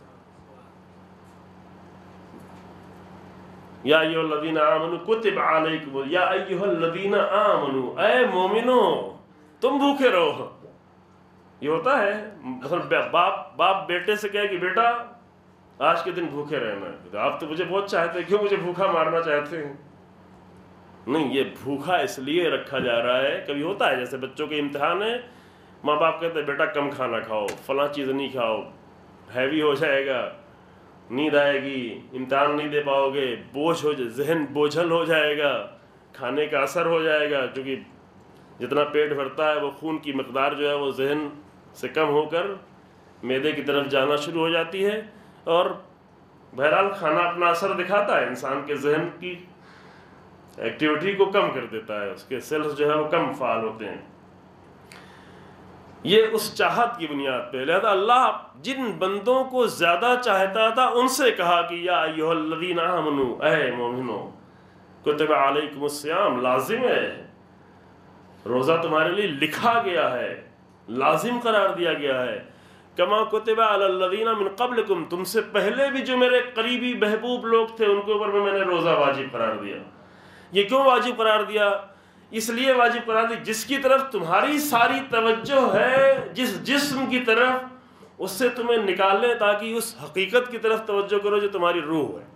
یا ایھا الذین آمنوا کتب علیکم، یا ایھا الذین آمنوا، اے مومنو تم بھوکے رہو. یہ ہوتا ہے مثلا باپ باپ بیٹے سے کہے کہ بیٹا آج کے دن بھوکے رہنا ہے. آپ تو مجھے بہت چاہتے ہیں، کیوں مجھے بھوکا مارنا چاہتے ہیں؟ نہیں، یہ بھوکا اس لیے رکھا جا رہا ہے. کبھی ہوتا ہے جیسے بچوں کے امتحان ہے، ماں باپ کہتے ہیں بیٹا کم کھانا کھاؤ، فلاں چیز نہیں کھاؤ، ہیوی ہو جائے گا، نیند آئے گی، امتحان نہیں دے پاؤ گے، بوجھ ہو جائے، ذہن بوجھل ہو جائے گا، کھانے کا اثر ہو جائے گا، کیونکہ جتنا پیٹ بھرتا ہے وہ خون کی مقدار جو ہے وہ ذہن سے کم ہو کر معدے کی طرف جانا شروع ہو جاتی ہے. اور بہرحال کھانا اپنا اثر دکھاتا ہے، انسان کے ذہن کی ایکٹیویٹی کو کم کر دیتا ہے، اس کے سیلز جو ہے وہ کم فعال ہوتے ہیں. یہ اس چاہت کی بنیاد پہ. لہذا اللہ جن بندوں کو زیادہ چاہتا تھا ان سے کہا کہ یا ایھا الذین آمنوا، اے مومنو کتب علیکم الصیام، لازم ہے، روزہ تمہارے لیے لکھا گیا ہے، لازم قرار دیا گیا ہے. کما کتب علی الذین من قبلکم، تم سے پہلے بھی جو میرے قریبی محبوب لوگ تھے ان کے اوپر میں نے روزہ واجب قرار دیا. یہ کیوں واجب قرار دیا؟ اس لیے واجب قرار دی جس کی طرف تمہاری ساری توجہ ہے، جس جسم کی طرف، اس سے تمہیں نکالنے تاکہ اس حقیقت کی طرف توجہ کرو جو تمہاری روح ہے.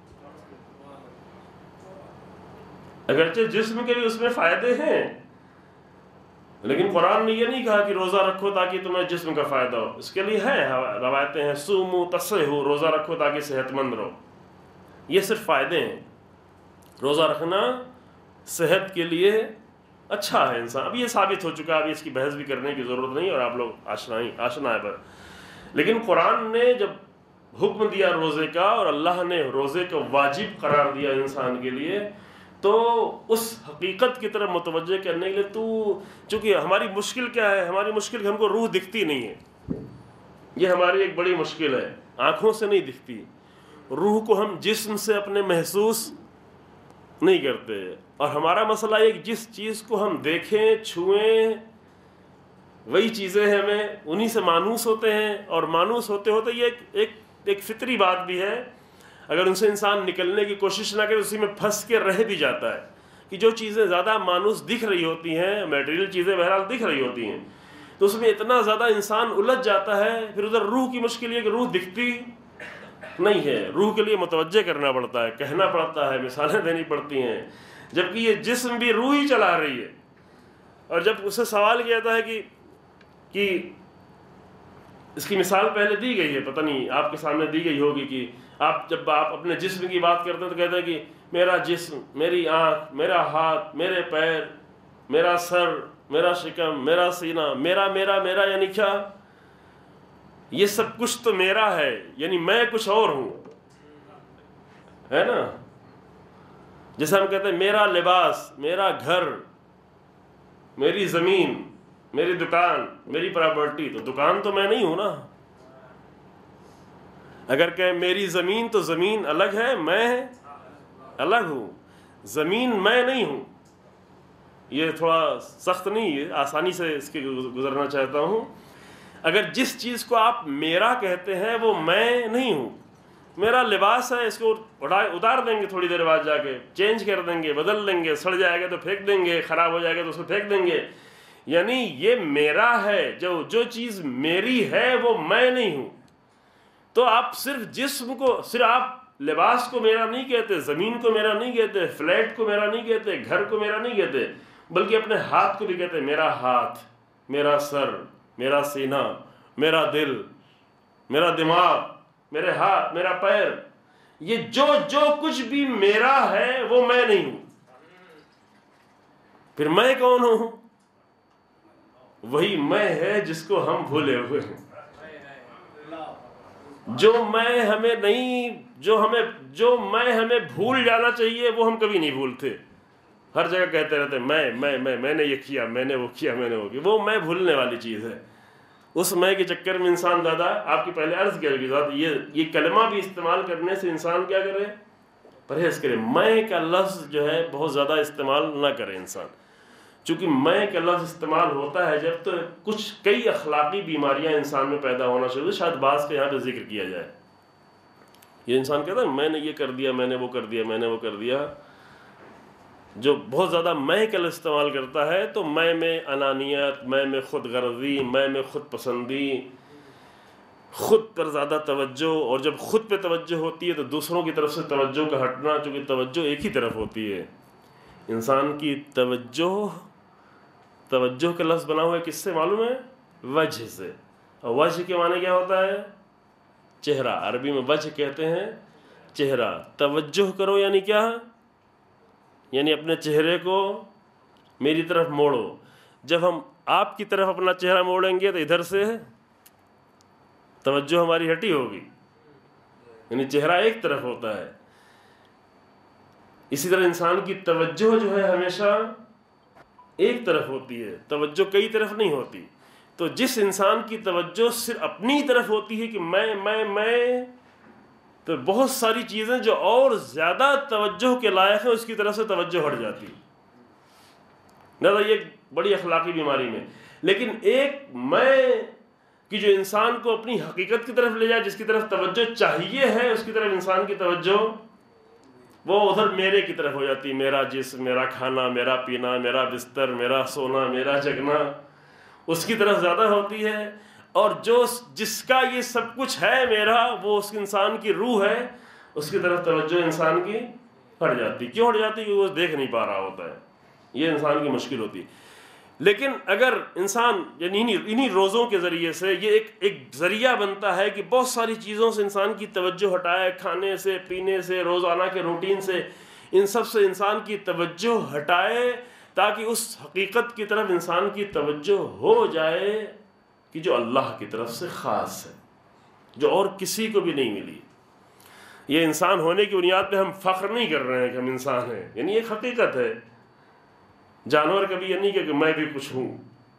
اگرچہ جسم کے بھی اس میں فائدے ہیں، لیکن قرآن نے یہ نہیں کہا کہ روزہ رکھو تاکہ تمہیں جسم کا فائدہ ہو. اس کے لیے ہے روایتیں ہیں، صوموا تصحوا، روزہ رکھو تاکہ صحت مند رہو. یہ صرف فائدے ہیں. روزہ رکھنا صحت کے لیے اچھا ہے انسان. اب یہ ثابت ہو چکا ہے، ابھی اس کی بحث بھی کرنے کی ضرورت نہیں، اور آپ لوگ آشنا ہی آشنا ہے پر. لیکن قرآن نے جب حکم دیا روزے کا اور اللہ نے روزے کو واجب قرار دیا انسان کے لیے، تو اس حقیقت کی طرف متوجہ کرنے کے لیے تو چونکہ ہماری مشکل کیا ہے، ہماری مشکل ہم کو روح دکھتی نہیں ہے، یہ ہماری ایک بڑی مشکل ہے، آنکھوں سے نہیں دکھتی، روح کو ہم جسم سے اپنے محسوس نہیں کرتے، اور ہمارا مسئلہ یہ کہ جس چیز کو ہم دیکھیں چھوئیں وہی چیزیں ہیں، ہمیں انہی سے مانوس ہوتے ہیں، اور مانوس ہوتے ہوتے یہ ایک ایک ایک فطری بات بھی ہے، اگر ان سے انسان نکلنے کی کوشش نہ کرے اسی میں پھنس کے رہ بھی جاتا ہے کہ جو چیزیں زیادہ مانوس دکھ رہی ہوتی ہیں، میٹیریل چیزیں بہرحال دکھ رہی ہوتی ہیں، تو اس میں اتنا زیادہ انسان الجھ جاتا ہے، پھر ادھر روح کی مشکل یہ کہ روح دکھتی نہیں ہے، روح کے لیے متوجہ کرنا پڑتا ہے، کہنا پڑتا ہے، مثالیں دینی پڑتی ہیں، جبکہ یہ جسم بھی روح ہی چلا رہی ہے۔ اور جب اسے سوال کیا جاتا ہے کہ کہ اس کی مثال پہلے دی گئی ہے، پتہ نہیں آپ کے سامنے دی گئی ہوگی، کہ آپ جب آپ اپنے جسم کی بات کرتے ہیں تو کہتے ہیں کہ میرا جسم، میری آنکھ، میرا ہاتھ، میرے پیر، میرا سر، میرا شکم، میرا سینہ، میرا میرا میرا یعنی کیا؟ یہ سب کچھ تو میرا ہے، یعنی میں کچھ اور ہوں، ہے نا؟ جیسے ہم کہتے ہیں میرا لباس، میرا گھر، میری زمین، میری دکان، میری پراپرٹی، تو دکان تو میں نہیں ہوں نا۔ اگر کہ میری زمین تو زمین الگ ہے، میں الگ ہوں، زمین میں نہیں ہوں۔ یہ تھوڑا سخت نہیں ہے، آسانی سے اس کے گزرنا چاہتا ہوں۔ اگر جس چیز کو آپ میرا کہتے ہیں وہ میں نہیں ہوں، میرا لباس ہے، اس کو اتار دیں گے تھوڑی دیر بعد، جا کے چینج کر دیں گے، بدل دیں گے، سڑ جائے گا تو پھینک دیں گے، خراب ہو جائے گا تو اس کو پھینک دیں گے، یعنی یہ میرا ہے، جو جو چیز میری ہے وہ میں نہیں ہوں۔ تو آپ صرف جسم کو، صرف آپ لباس کو میرا نہیں کہتے، زمین کو میرا نہیں کہتے، فلیٹ کو میرا نہیں کہتے، گھر کو میرا نہیں کہتے، بلکہ اپنے ہاتھ کو بھی کہتے میرا ہاتھ، میرا سر، میرا سینہ، میرا دل، میرا دماغ، میرے ہاتھ، میرا پیر، یہ جو جو کچھ بھی میرا ہے وہ میں نہیں ہوں۔ پھر میں کون ہوں؟ وہی میں ہے جس کو ہم بھولے ہوئے ہیں، جو میں ہمیں نہیں، جو ہمیں جو میں ہمیں بھول جانا چاہیے وہ ہم کبھی نہیں بھولتے، ہر جگہ کہتے رہتے میں میں میں میں نے یہ کیا، میں نے وہ کیا، میں نے وہ کیا، وہ میں بھولنے والی چیز ہے۔ اس میں کے چکر میں انسان زیادہ، آپ کی پہلے عرض کیا گئی، یہ یہ کلمہ بھی استعمال کرنے سے انسان کیا کرے؟ پرہیز کرے۔ میں کا لفظ جو ہے بہت زیادہ استعمال نہ کرے انسان، چونکہ میں کا لفظ استعمال ہوتا ہے جب تو کچھ کئی اخلاقی بیماریاں انسان میں پیدا ہونا شروع، شاید بعض کے یہاں پہ ذکر کیا جائے۔ یہ انسان کہتا ہے میں نے یہ کر دیا، میں نے وہ کر دیا، میں نے وہ کر دیا، جو بہت زیادہ میں کا لفظ استعمال کرتا ہے تو میں میں انانیت، میں میں خود غرضی، میں میں خود پسندی، خود پر زیادہ توجہ، اور جب خود پہ توجہ ہوتی ہے تو دوسروں کی طرف سے توجہ کا ہٹنا، چونکہ توجہ ایک ہی طرف ہوتی ہے۔ انسان کی توجہ، توجہ کا لفظ بنا ہوا ہے کس سے معلوم ہے؟ وجہ سے، اور وجہ کے معنی کیا ہوتا ہے؟ چہرہ، عربی میں وجہ کہتے ہیں چہرہ۔ توجہ کرو یعنی کیا؟ یعنی اپنے چہرے کو میری طرف موڑو۔ جب ہم آپ کی طرف اپنا چہرہ موڑیں گے تو ادھر سے توجہ ہماری ہٹی ہوگی، یعنی چہرہ ایک طرف ہوتا ہے۔ اسی طرح انسان کی توجہ جو ہے ہمیشہ ایک طرف ہوتی ہے، توجہ کئی طرف نہیں ہوتی۔ تو جس انسان کی توجہ صرف اپنی طرف ہوتی ہے کہ میں میں میں تو بہت ساری چیزیں جو اور زیادہ توجہ کے لائق ہیں اس کی طرف سے توجہ ہٹ جاتی ہے۔ لہٰذا یہ بڑی اخلاقی بیماری میں، لیکن ایک میں کہ جو انسان کو اپنی حقیقت کی طرف لے جائے، جس کی طرف توجہ چاہیے ہے اس کی طرف انسان کی توجہ وہ ادھر میرے کی طرف ہو جاتی ہے، میرا جسم، میرا کھانا، میرا پینا، میرا بستر، میرا سونا، میرا جگنا، اس کی طرف زیادہ ہوتی ہے۔ اور جو جس کا یہ سب کچھ ہے میرا، وہ اس انسان کی روح ہے، اس کی طرف توجہ انسان کی ہٹ جاتی۔ کیوں ہٹ جاتی؟ کیونکہ وہ دیکھ نہیں پا رہا ہوتا ہے، یہ انسان کی مشکل ہوتی ہے۔ لیکن اگر انسان یعنی انہی روزوں کے ذریعے سے یہ ایک ایک ذریعہ بنتا ہے کہ بہت ساری چیزوں سے انسان کی توجہ ہٹائے، کھانے سے، پینے سے، روزانہ کے روٹین سے، ان سب سے انسان کی توجہ ہٹائے، تاکہ اس حقیقت کی طرف انسان کی توجہ ہو جائے کہ جو اللہ کی طرف سے خاص ہے، جو اور کسی کو بھی نہیں ملی۔ یہ انسان ہونے کی بنیاد پہ ہم فخر نہیں کر رہے ہیں کہ ہم انسان ہیں، یعنی ایک حقیقت ہے. جانور کبھی یہ نہیں کہ میں بھی کچھ ہوں.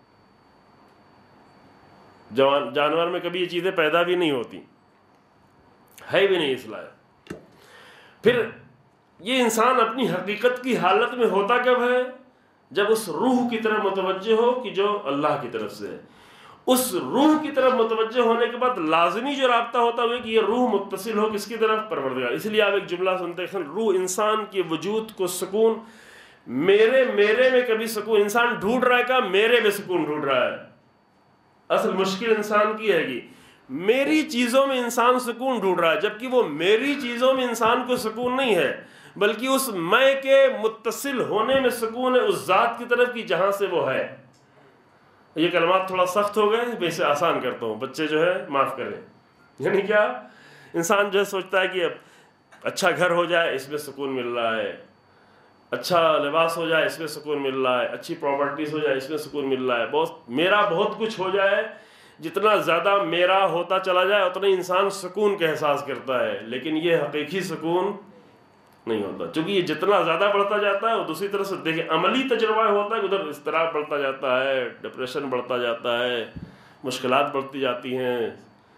جانور میں کبھی یہ چیزیں پیدا بھی نہیں ہوتی، ہے بھی نہیں اس لائق. پھر یہ انسان اپنی حقیقت کی حالت میں ہوتا کب ہے؟ جب اس روح کی طرف متوجہ ہو کہ جو اللہ کی طرف سے ہے. اس روح کی طرف متوجہ ہونے کے بعد لازمی جو رابطہ ہوتا ہے کہ یہ روح متصل ہو کس کی طرف؟ پروردگار. اس لیے آپ ایک جملہ سنتے ہیں، روح انسان کے وجود کو سکون، میرے میرے میں کبھی سکون انسان ڈھونڈ رہا ہے کہ میرے میں سکون ڈھونڈ رہا ہے. اصل مشکل انسان کی ہے کہ میری چیزوں میں انسان سکون ڈھونڈ رہا ہے، جبکہ وہ میری چیزوں میں انسان کو سکون نہیں ہے، بلکہ اس میں کے متصل ہونے میں سکون ہے، اس ذات کی طرف کی جہاں سے وہ ہے. یہ کلمات تھوڑا سخت ہو گئے، میں اسے آسان کرتا ہوں، بچے جو ہے معاف کریں. یعنی کیا؟ انسان جو ہے سوچتا ہے کہ اب اچھا گھر ہو جائے اس میں سکون مل رہا ہے، اچھا لباس ہو جائے اس میں سکون مل رہا ہے، اچھی پراپرٹیز ہو جائے اس میں سکون مل رہا ہے، بہت میرا بہت کچھ ہو جائے. جتنا زیادہ میرا ہوتا چلا جائے اتنا ہی انسان سکون کا احساس کرتا ہے، لیکن یہ حقیقی سکون نہیں ہوتا، چونکہ یہ جتنا زیادہ بڑھتا جاتا ہے وہ دوسری طرف سے دیکھیں عملی تجربہ ہوتا ہے، ادھر اضطراب بڑھتا جاتا ہے، ڈپریشن بڑھتا جاتا ہے، مشکلات بڑھتی جاتی ہیں.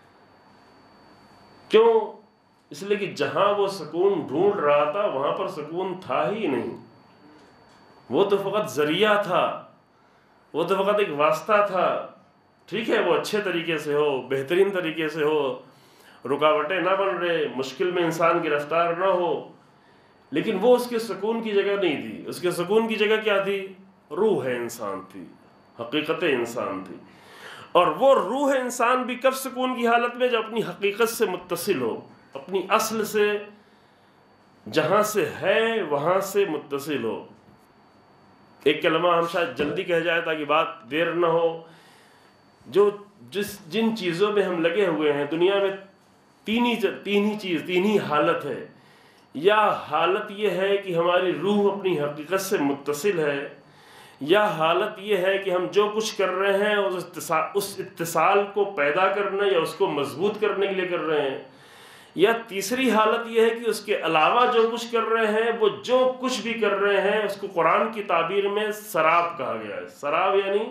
کیوں؟ اس لیے کہ جہاں وہ سکون ڈھونڈ رہا تھا وہاں پر سکون تھا ہی نہیں. وہ تو فقط ذریعہ تھا، وہ تو فقط ایک واسطہ تھا. ٹھیک ہے وہ اچھے طریقے سے ہو، بہترین طریقے سے ہو، رکاوٹیں نہ بن رہے، مشکل میں انسان گرفتار نہ ہو، لیکن وہ اس کے سکون کی جگہ نہیں تھی. اس کے سکون کی جگہ کیا تھی؟ روح ہے انسان تھی، حقیقت انسان تھی. اور وہ روح انسان بھی کب سکون کی حالت میں؟ جب اپنی حقیقت سے متصل ہو، اپنی اصل سے، جہاں سے ہے وہاں سے متصل ہو. ایک کلمہ ہم شاید جلدی کہہ جائے تاکہ بات دیر نہ ہو. جو جس جن چیزوں میں ہم لگے ہوئے ہیں دنیا میں، تین ہی تین ہی چیز تین ہی حالت ہے. یا حالت یہ ہے کہ ہماری روح اپنی حقیقت سے متصل ہے، یا حالت یہ ہے کہ ہم جو کچھ کر رہے ہیں اس اتصال, اس اتصال کو پیدا کرنے یا اس کو مضبوط کرنے کے لیے کر رہے ہیں. یا تیسری حالت یہ ہے کہ اس کے علاوہ جو کچھ کر رہے ہیں، وہ جو کچھ بھی کر رہے ہیں اس کو قرآن کی تعبیر میں سراب کہا گیا ہے. سراب یعنی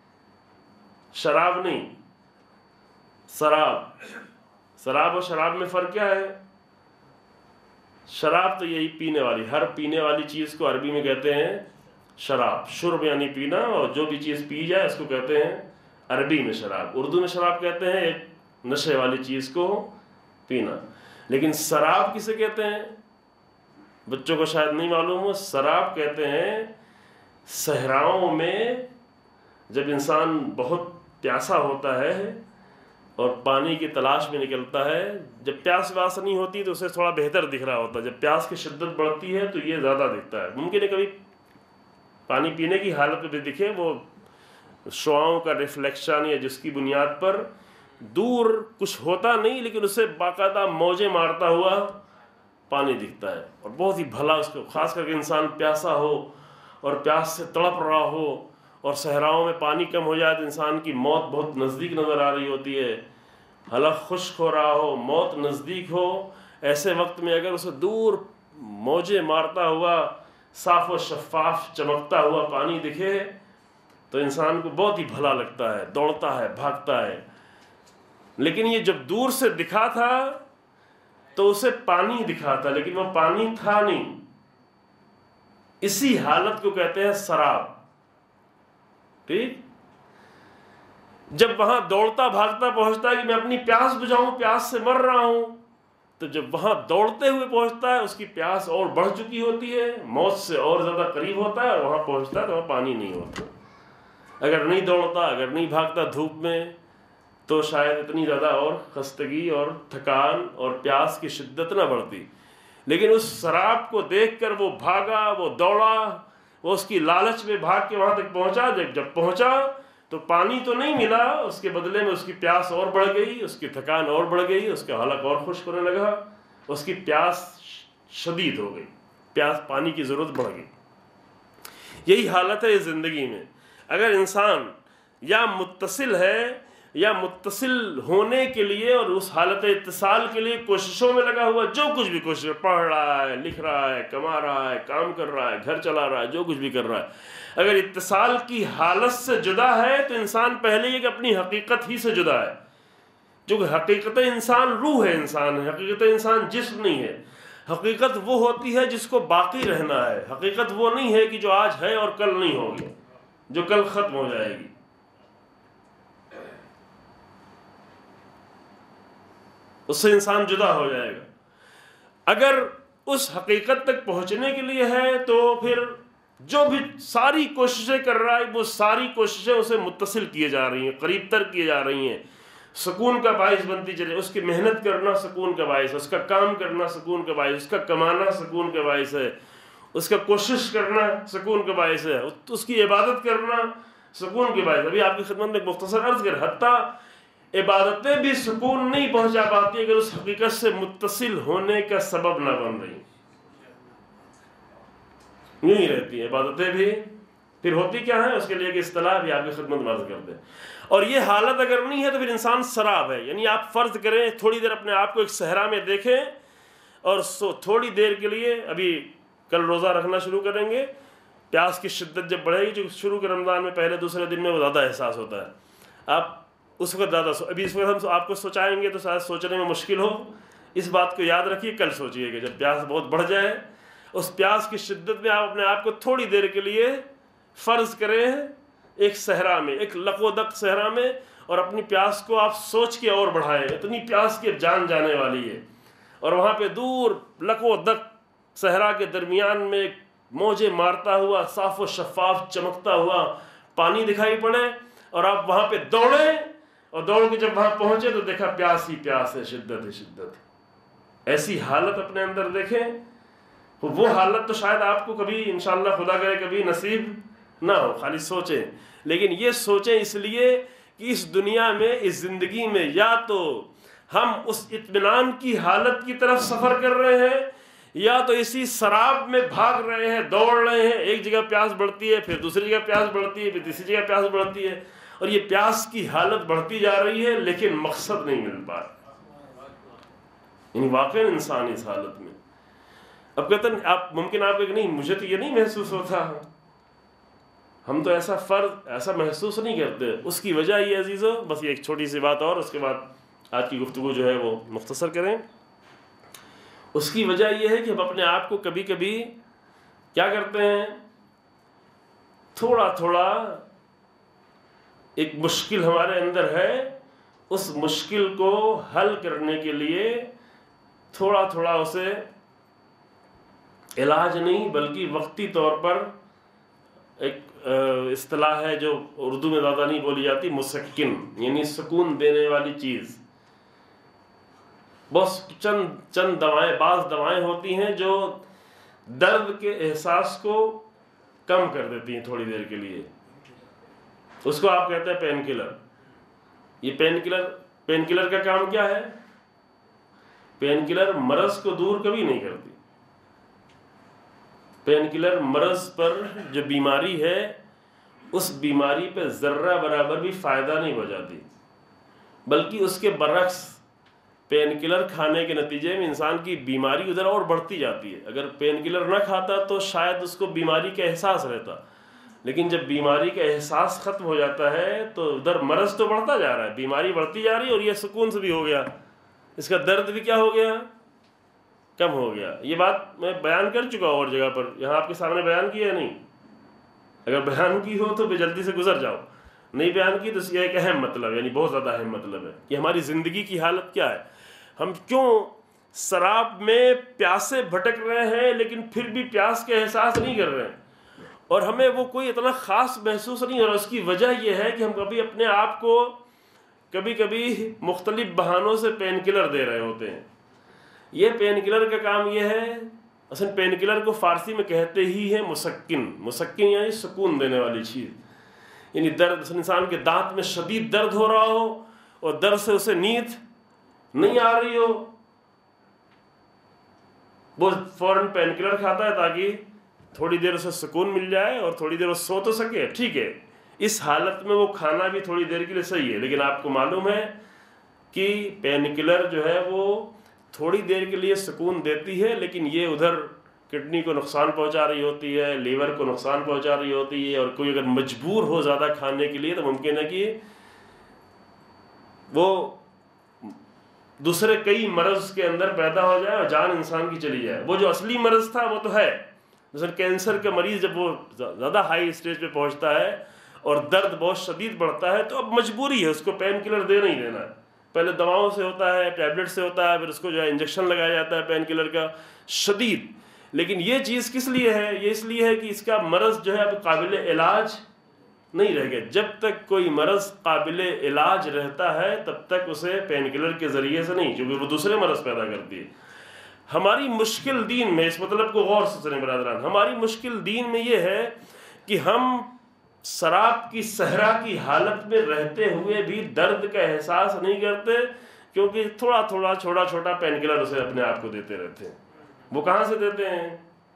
شراب نہیں، سراب. سراب اور شراب میں فرق کیا ہے؟ شراب تو یہی پینے والی، ہر پینے والی چیز کو عربی میں کہتے ہیں شراب. شرب یعنی پینا، اور جو بھی چیز پی جائے اس کو کہتے ہیں عربی میں شراب. اردو میں شراب کہتے ہیں ایک نشے والی چیز کو پینا. لیکن سراب کسے کہتے ہیں؟ بچوں کو شاید نہیں معلوم ہو. سراب کہتے ہیں صحراؤں میں جب انسان بہت پیاسا ہوتا ہے اور پانی کی تلاش میں نکلتا ہے، جب پیاس واس نہیں ہوتی تو اسے تھوڑا بہتر دکھ رہا ہوتا ہے، جب پیاس کی شدت بڑھتی ہے تو یہ زیادہ دکھتا ہے. ممکن ہے کبھی پانی پینے کی حالت میں بھی دکھے، وہ شعاؤں کا ریفلیکشن یا جس کی بنیاد پر دور کچھ ہوتا نہیں لیکن اسے باقاعدہ موجیں مارتا ہوا پانی دکھتا ہے، اور بہت ہی بھلا اس کو، خاص کر کے انسان پیاسا ہو اور پیاس سے تڑپ رہا ہو اور صحراؤں میں پانی کم ہو جائے تو انسان کی موت بہت نزدیک نظر آ رہی ہوتی ہے، حلق خشک ہو رہا ہو، موت نزدیک ہو. ایسے وقت میں اگر اسے دور موجیں مارتا ہوا صاف و شفاف چمکتا ہوا پانی دکھے تو انسان کو بہت ہی بھلا لگتا ہے، دوڑتا ہے، بھاگتا ہے. لیکن یہ جب دور سے دکھا تھا تو اسے پانی دکھا تھا لیکن وہ پانی تھا نہیں. اسی حالت کو کہتے ہیں سراب. ٹھیک؟ جب وہاں دوڑتا بھاگتا پہنچتا ہے کہ میں اپنی پیاس بجھاؤں، پیاس سے مر رہا ہوں، تو جب وہاں دوڑتے ہوئے پہنچتا ہے اس کی پیاس اور بڑھ چکی ہوتی ہے، موت سے اور زیادہ قریب ہوتا ہے، اور وہاں پہنچتا ہے تو وہاں پانی نہیں ہوتا. اگر نہیں دوڑتا، اگر نہیں بھاگتا دھوپ میں تو شاید اتنی زیادہ اور خستگی اور تھکان اور پیاس کی شدت نہ بڑھتی. لیکن اس سراب کو دیکھ کر وہ بھاگا، وہ دوڑا، وہ اس کی لالچ میں بھاگ کے وہاں تک پہنچا. جب جب پہنچا تو پانی تو نہیں ملا، اس کے بدلے میں اس کی پیاس اور بڑھ گئی، اس کی تھکان اور بڑھ گئی، اس کا حلق اور خشک ہونے لگا، اس کی پیاس شدید ہو گئی، پیاس پانی کی ضرورت بڑھ گئی. یہی حالت ہے زندگی میں. اگر انسان یا متصل ہے یا متصل ہونے کے لیے اور اس حالت اتصال کے لیے کوششوں میں لگا ہوا، جو کچھ بھی کوشش پڑھ رہا ہے، لکھ رہا ہے، کما رہا ہے، کام کر رہا ہے، گھر چلا رہا ہے، جو کچھ بھی کر رہا ہے، اگر اتصال کی حالت سے جدا ہے تو انسان پہلے یہ کہ اپنی حقیقت ہی سے جدا ہے. کیونکہ حقیقت انسان روح ہے، انسان ہے، حقیقت انسان جسم نہیں ہے. حقیقت وہ ہوتی ہے جس کو باقی رہنا ہے. حقیقت وہ نہیں ہے کہ جو آج ہے اور کل نہیں ہوگی، جو کل ختم ہو جائے گی. اس سے انسان جدا ہو جائے گا. اگر اس حقیقت تک پہنچنے کے لیے ہے تو پھر جو بھی ساری کوششیں کر رہا ہے وہ ساری کوششیں اسے متصل کیے جا رہی ہیں، قریب تر کیے جا رہی ہیں، سکون کا باعث بنتی چلے. اس کی محنت کرنا سکون کا باعث ہے، اس کا کام کرنا سکون کا باعث، اس کا کمانا سکون کا باعث ہے، اس کا کوشش کرنا سکون کا باعث ہے، اس کی عبادت کرنا سکون کے باعث. ابھی آپ کی خدمت میں ایک مختصر عرض کر، حتیٰ عبادتیں بھی سکون نہیں پہنچا پاتی اگر اس حقیقت سے متصل ہونے کا سبب نہ بن رہی. نہیں رہتی عبادتیں بھی. پھر ہوتی کیا ہے، اس کے لیے ایک اصطلاح بھی آپ کی خدمت میں عرض کر دیں. اور یہ حالت اگر نہیں ہے تو پھر انسان سراب ہے. یعنی آپ فرض کریں تھوڑی دیر اپنے آپ کو ایک صحرا میں دیکھیں اور سو تھوڑی دیر کے لیے، ابھی کل روزہ رکھنا شروع کریں گے، پیاس کی شدت جب بڑھے گی، جو شروع کے رمضان میں پہلے دوسرے دن میں وہ زیادہ احساس ہوتا ہے، آپ اس وقت زیادہ سو ابھی اس وقت ہم آپ کو سوچائیں گے تو شاید سوچنے میں مشکل ہو. اس بات کو یاد رکھیے، کل سوچیے کہ جب پیاس بہت بڑھ جائے، اس پیاس کی شدت میں آپ اپنے آپ کو تھوڑی دیر کے لیے فرض کریں ایک صحرا میں، ایک لق و دق صحرا میں، اور اپنی پیاس کو آپ سوچ کے اور بڑھائیں. اتنی پیاس کی جان جانے والی ہے، اور وہاں پہ دور لق و دق صحرا کے درمیان میں ایک موجیں مارتا ہوا صاف و شفاف چمکتا ہوا پانی دکھائی پڑے، اور آپ وہاں پہ دوڑیں، اور دوڑ کے جب وہاں پہنچے تو دیکھا پیاس ہی پیاس ہے، شدت ہی شدت. ایسی حالت اپنے اندر دیکھیں. وہ حالت تو شاید آپ کو کبھی انشاءاللہ خدا کرے کبھی نصیب نہ ہو، خالی سوچیں. لیکن یہ سوچیں اس لیے کہ اس دنیا میں، اس زندگی میں، یا تو ہم اس اطمینان کی حالت کی طرف سفر کر رہے ہیں، یا تو اسی سراب میں بھاگ رہے ہیں، دوڑ رہے ہیں. ایک جگہ پیاس بڑھتی ہے، پھر دوسری جگہ پیاس بڑھتی ہے، پھر تیسری جگہ پیاس بڑھتی ہے، اور یہ پیاس کی حالت بڑھتی جا رہی ہے لیکن مقصد نہیں مل پا رہا. یعنی واقعی انسان اس حالت میں. اب کہتے ہیں آپ ممکن آپ کہ نہیں مجھے تو یہ نہیں محسوس ہوتا، ہم تو ایسا فرض ایسا محسوس نہیں کرتے. اس کی وجہ یہ عزیزو، بس یہ ایک چھوٹی سی بات اور اس کے بعد آج کی گفتگو جو ہے وہ مختصر کریں. اس کی وجہ یہ ہے کہ ہم اپنے آپ کو کبھی کبھی کیا کرتے ہیں، تھوڑا تھوڑا ایک مشکل ہمارے اندر ہے، اس مشکل کو حل کرنے کے لیے تھوڑا تھوڑا اسے علاج نہیں بلکہ وقتی طور پر ایک اصطلاح ہے جو اردو میں زیادہ نہیں بولی جاتی، مسکن، یعنی سکون دینے والی چیز. بس چند چند دوائیں، بعض دوائیں ہوتی ہیں جو درد کے احساس کو کم کر دیتی ہیں تھوڑی دیر کے لیے. اس کو آپ کہتے ہیں پین کلر. یہ پین کلر پین کلر کا کام کیا ہے؟ پین کلر مرض کو دور کبھی نہیں کرتی. پین کلر مرض پر جو بیماری ہے اس بیماری پہ ذرہ برابر بھی فائدہ نہیں پہنچاتی، بلکہ اس کے برعکس پین کلر کھانے کے نتیجے میں انسان کی بیماری ادھر اور بڑھتی جاتی ہے. اگر پین کلر نہ کھاتا تو شاید اس کو بیماری کا احساس رہتا، لیکن جب بیماری کا احساس ختم ہو جاتا ہے تو ادھر مرض تو بڑھتا جا رہا ہے، بیماری بڑھتی جا رہی ہے، اور یہ سکون سے بھی ہو گیا، اس کا درد بھی کیا ہو گیا، کم ہو گیا. یہ بات میں بیان کر چکا ہوں اور جگہ پر، یہاں آپ کے سامنے بیان کیا ہے نہیں؟ اگر بیان کی ہو تو بھی جلدی سے گزر جاؤ، نہیں بیان کی تو یہ ایک اہم مطلب، یعنی بہت زیادہ اہم مطلب ہے کہ ہماری زندگی کی حالت کیا ہے. ہم کیوں سراب میں پیاسے بھٹک رہے ہیں لیکن پھر بھی پیاس کا احساس نہیں کر رہے ہیں، اور ہمیں وہ کوئی اتنا خاص محسوس نہیں ہو رہا. اس کی وجہ یہ ہے کہ ہم کبھی اپنے آپ کو کبھی کبھی مختلف بہانوں سے پین کلر دے رہے ہوتے ہیں. یہ پین کلر کا کام یہ ہے، اصل پین کلر کو فارسی میں کہتے ہی ہے مسکن. مسکن یعنی سکون دینے والی چیز. یعنی درد، انسان کے دانت میں شدید درد ہو رہا ہو اور درد سے اسے نیند نہیں آ رہی ہو، وہ فوراً پین کلر کھاتا ہے تاکہ تھوڑی دیر اسے سکون مل جائے اور تھوڑی دیر وہ سو تو سکے. ٹھیک ہے، اس حالت میں وہ کھانا بھی تھوڑی دیر کے لیے صحیح ہے، لیکن آپ کو معلوم ہے کہ پین کلر جو ہے وہ تھوڑی دیر کے لیے سکون دیتی ہے، لیکن یہ ادھر کڈنی کو نقصان پہنچا رہی ہوتی ہے، لیور کو نقصان پہنچا رہی ہوتی ہے، اور کوئی اگر مجبور ہو زیادہ کھانے کے لیے تو ممکن ہے کہ وہ دوسرے کئی مرض کے اندر پیدا ہو جائے اور جان انسان کی چلی جائے۔ وہ جو اصلی مرض تھا وہ تو ہے، مثلا کینسر کا مریض جب وہ زیادہ ہائی اسٹیج پہ پہنچتا ہے اور درد بہت شدید بڑھتا ہے تو اب مجبوری ہے اس کو پین کلر دے نہیں دینا ہے۔ پہلے دواؤں سے ہوتا ہے، ٹیبلٹ سے ہوتا ہے، پھر اس کو جو ہے انجیکشن لگایا جاتا ہے پین کلر کا شدید۔ لیکن یہ چیز کس لیے ہے؟ یہ اس لیے ہے کہ اس کا مرض جو ہے اب قابل علاج نہیں رہ گیا۔ جب تک کوئی مرض قابل علاج رہتا ہے تب تک اسے پین کلر کے ذریعے سے نہیں، کیونکہ وہ دوسرے مرض پیدا کرتی ہے۔ ہماری مشکل دین میں، اس مطلب کو غور سے سنیں برادران، ہماری مشکل دین میں یہ ہے کہ ہم سراب کی صحرا کی حالت میں رہتے ہوئے بھی درد کا احساس نہیں کرتے، کیونکہ تھوڑا تھوڑا چھوٹا چھوٹا پین کلر اسے اپنے آپ کو دیتے رہتے ہیں۔ وہ کہاں سے دیتے ہیں؟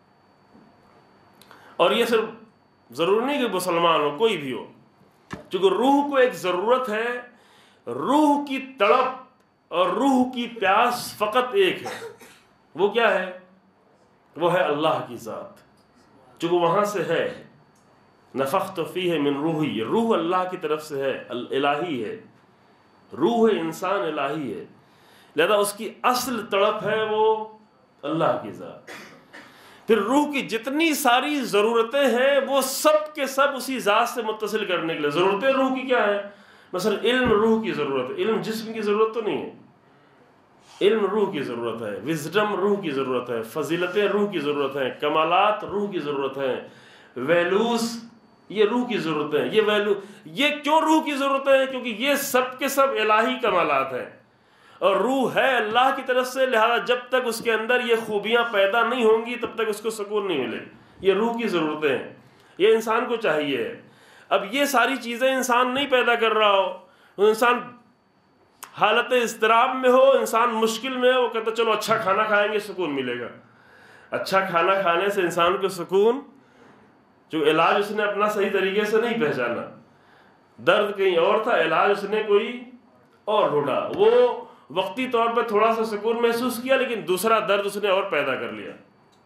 اور یہ صرف ضروری نہیں کہ مسلمان ہو، کوئی بھی ہو، چونکہ روح کو ایک ضرورت ہے، روح کی تڑپ اور روح کی پیاس فقط ایک ہے۔ وہ کیا ہے؟ وہ ہے اللہ کی ذات، چونکہ وہاں سے ہے۔ نفخت فیہ من روحی، روح اللہ کی طرف سے ہے، الہی ہے، روح انسان الہی ہے، لہذا اس کی اصل تڑپ ہے وہ اللہ کی ذات۔ پھر روح کی جتنی ساری ضرورتیں ہیں وہ سب کے سب اسی ذات سے متصل کرنے کے لیے۔ ضرورتیں روح کی کیا ہے؟ مثلا علم روح کی ضرورت ہے، علم جسم کی ضرورت تو نہیں ہے، علم روح کی ضرورت ہے، وزڈم روح کی ضرورت ہے، فضیلتیں روح کی ضرورت ہیں، کمالات روح کی ضرورت ہیں، ویلوز یہ روح کی ضرورت ہے۔ یہ ویلو یہ کیوں روح کی ضرورت ہے؟ کیونکہ یہ سب کے سب الہی کمالات ہیں اور روح ہے اللہ کی طرف سے، لہذا جب تک اس کے اندر یہ خوبیاں پیدا نہیں ہوں گی تب تک اس کو سکون نہیں ملے۔ یہ روح کی ضرورتیں ہیں، یہ انسان کو چاہیے۔ اب یہ ساری چیزیں انسان نہیں پیدا کر رہا ہو، انسان حالت اضطراب میں ہو، انسان مشکل میں ہو، وہ کہتا چلو اچھا کھانا کھائیں گے سکون ملے گا۔ اچھا کھانا کھانے سے انسان کو سکون، جو علاج اس نے اپنا صحیح طریقے سے نہیں پہچانا، درد کہیں اور تھا، علاج اس نے کوئی اور ڈھونڈا، وہ وقتی طور پہ تھوڑا سا سکون محسوس کیا لیکن دوسرا درد اس نے اور پیدا کر لیا،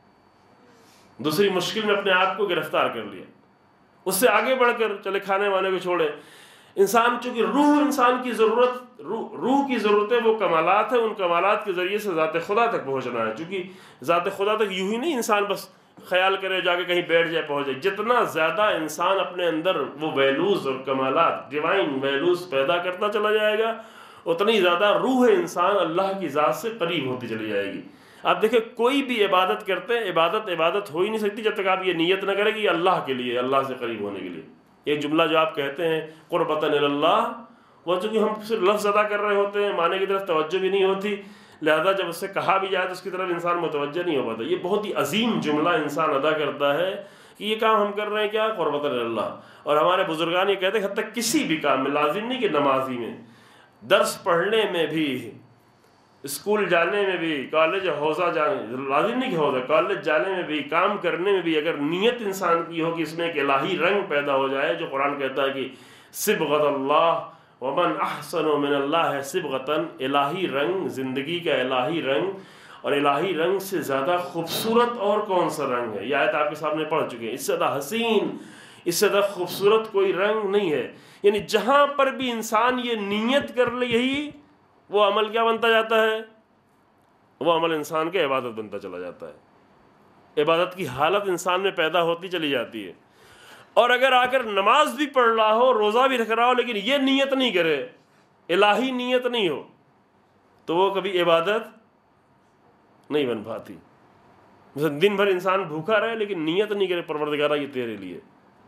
دوسری مشکل میں اپنے آپ کو گرفتار کر لیا۔ اس سے آگے بڑھ کر چلے کھانے وانے کو چھوڑے، انسان چونکہ روح انسان کی ضرورت، روح, روح کی ضرورتیں وہ کمالات ہیں، ان کمالات کے ذریعے سے ذات خدا تک پہنچنا ہے۔ چونکہ ذات خدا تک یوں ہی نہیں انسان بس خیال کرے جا کے کہیں بیٹھ جائے پہنچ جائے، جتنا زیادہ انسان اپنے اندر وہ ویلوز اور کمالات، ڈیوائن ویلوز پیدا کرتا چلا جائے گا، اتنی زیادہ روح انسان اللہ کی ذات سے قریب ہوتی چلی جائے گی۔ آپ دیکھیں کوئی بھی عبادت کرتے ہیں، عبادت عبادت ہو ہی نہیں سکتی جب تک آپ یہ نیت نہ کریں کہ یہ اللہ کے لیے، اللہ سے قریب ہونے کے لیے۔ یہ جملہ جو آپ کہتے ہیں قربتاً اللہ، وہ چونکہ ہم صرف لفظ ادا کر رہے ہوتے ہیں، معنی کی طرف توجہ بھی نہیں ہوتی، لہذا جب اس سے کہا بھی جائے تو اس کی طرف انسان متوجہ نہیں ہو پاتا۔ یہ بہت ہی عظیم جملہ انسان ادا کرتا ہے کہ یہ کام ہم کر رہے ہیں کیا؟ قربتاً اللہ۔ اور ہمارے بزرگان یہ کہتے ہیں حتیٰ کسی بھی کام میں، لازم نہیں کہ نمازی میں، درس پڑھنے میں بھی، اسکول جانے میں بھی، کالج حوضہ جانے، لازم نہیں کہ حوضہ، کالج جانے میں بھی، کام کرنے میں بھی، اگر نیت انسان کی ہو کہ اس میں ایک الہی رنگ پیدا ہو جائے، جو قرآن کہتا ہے کہ صبغۃ اللہ ومن احسن من اللہ صبغۃً، الہی رنگ، زندگی کا الہی رنگ، اور الہی رنگ سے زیادہ خوبصورت اور کون سا رنگ ہے؟ یہ آیت آپ کے سامنے پڑھ چکے ہیں۔ اس سے زیادہ حسین، اس سے زیادہ خوبصورت کوئی رنگ نہیں ہے۔ یعنی جہاں پر بھی انسان یہ نیت کر لے، یہی وہ عمل کیا بنتا جاتا ہے؟ وہ عمل انسان کے عبادت بنتا چلا جاتا ہے، عبادت کی حالت انسان میں پیدا ہوتی چلی جاتی ہے۔ اور اگر آ کر نماز بھی پڑھ رہا ہو، روزہ بھی رکھ رہا ہو، لیکن یہ نیت نہیں کرے، الہی نیت نہیں ہو، تو وہ کبھی عبادت نہیں بن پاتی۔ مثلا دن بھر انسان بھوکا رہے لیکن نیت نہیں کرے پروردگارہ یہ تیرے لیے،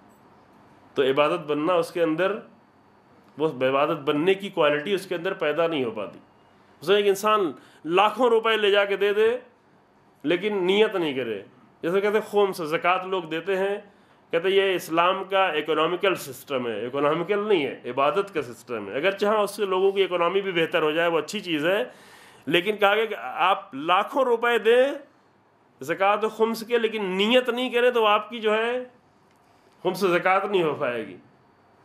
تو عبادت بننا اس کے اندر، وہ عبادت بننے کی کوالٹی اس کے اندر پیدا نہیں ہو پاتی۔ مثلا ایک انسان لاکھوں روپے لے جا کے دے دے لیکن نیت نہیں کرے، جیسے کہتے ہیں خمس زکوٰۃ لوگ دیتے ہیں، کہتے ہیں یہ اسلام کا اکنامیکل سسٹم ہے، اکنامیکل نہیں ہے، عبادت کا سسٹم ہے۔ اگر چاہاں اس سے لوگوں کی اکنامی بھی بہتر ہو جائے وہ اچھی چیز ہے، لیکن کہا گیا کہ آپ لاکھوں روپے دیں زکوٰۃ و خمس کے لیکن نیت نہیں کریں تو آپ کی جو ہے خمس زکوٰۃ نہیں ہو پائے گی۔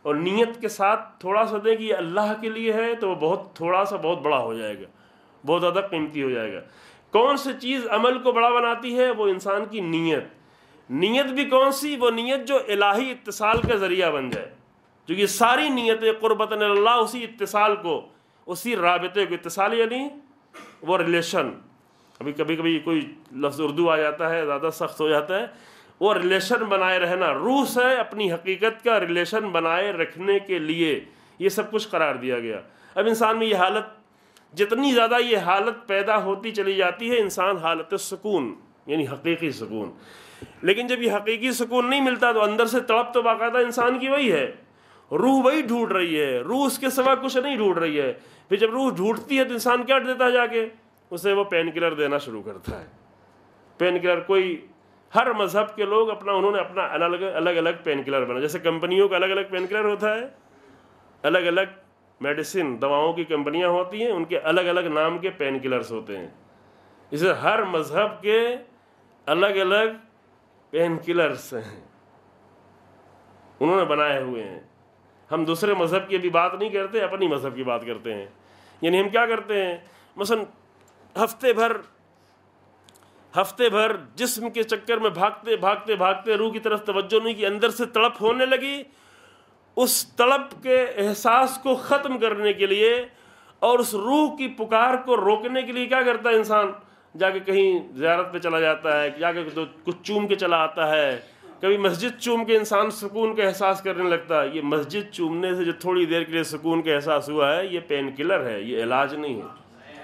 اور نیت کے ساتھ تھوڑا سا دیں کہ یہ اللہ کے لیے ہے تو وہ بہت تھوڑا سا بہت بڑا ہو جائے گا، بہت زیادہ قیمتی ہو جائے گا۔ کون سی چیز عمل کو بڑا بناتی ہے؟ وہ انسان کی نیت۔ نیت بھی کون سی؟ وہ نیت جو الہی اتصال کا ذریعہ بن جائے، جو یہ ساری نیتیں قربتاً اللہ اسی اتصال کو، اسی رابطے کو، اتصال یعنی وہ ریلیشن، ابھی کبھی کبھی کوئی لفظ اردو آ جاتا ہے زیادہ سخت ہو جاتا ہے، وہ ریلیشن بنائے رہنا، روح سے اپنی حقیقت کا ریلیشن بنائے رکھنے کے لیے یہ سب کچھ قرار دیا گیا۔ اب انسان میں یہ حالت، جتنی زیادہ یہ حالت پیدا ہوتی چلی جاتی ہے، انسان حالت سکون یعنی حقیقی سکون، لیکن جب یہ حقیقی سکون نہیں ملتا تو اندر سے تڑپ تو باقاعدہ انسان کی وہی ہے، روح وہی ڈھونڈ رہی ہے، روح اس کے سوا کچھ نہیں ڈھونڈ رہی ہے۔ پھر جب روح ڈھونڈتی ہے تو انسان کیا دیتا ہے؟ جا کے اسے وہ پین کلر دینا شروع کرتا ہے۔ پین کلر کوئی، ہر مذہب کے لوگ اپنا، انہوں نے اپنا الگ الگ الگ پین کلر بنا، جیسے کمپنیوں کا الگ الگ پین کلر ہوتا ہے، الگ الگ میڈیسن دواؤں کی کمپنیاں ہوتی ہیں، ان کے الگ الگ نام کے پین کلرز ہوتے ہیں۔ اسے ہر مذہب کے الگ الگ پین کلرز ہیں، انہوں نے بنائے ہوئے ہیں۔ ہم دوسرے مذہب کی بھی بات نہیں کرتے، اپنی مذہب کی بات کرتے ہیں۔ یعنی ہم کیا کرتے ہیں؟ مثلا ہفتے بھر ہفتے بھر جسم کے چکر میں بھاگتے بھاگتے بھاگتے روح کی طرف توجہ نہیں کی، اندر سے تڑپ ہونے لگی، اس تڑپ کے احساس کو ختم کرنے کے لیے اور اس روح کی پکار کو روکنے کے لیے کیا کرتا ہے انسان؟ جا کے کہیں زیارت پہ چلا جاتا ہے، جا کے کچھ چوم کے چلا آتا ہے، کبھی مسجد چوم کے انسان سکون کا احساس کرنے لگتا ہے۔ یہ مسجد چومنے سے جو تھوڑی دیر کے لیے سکون کا احساس ہوا ہے، یہ پین کلر ہے، یہ علاج نہیں ہے۔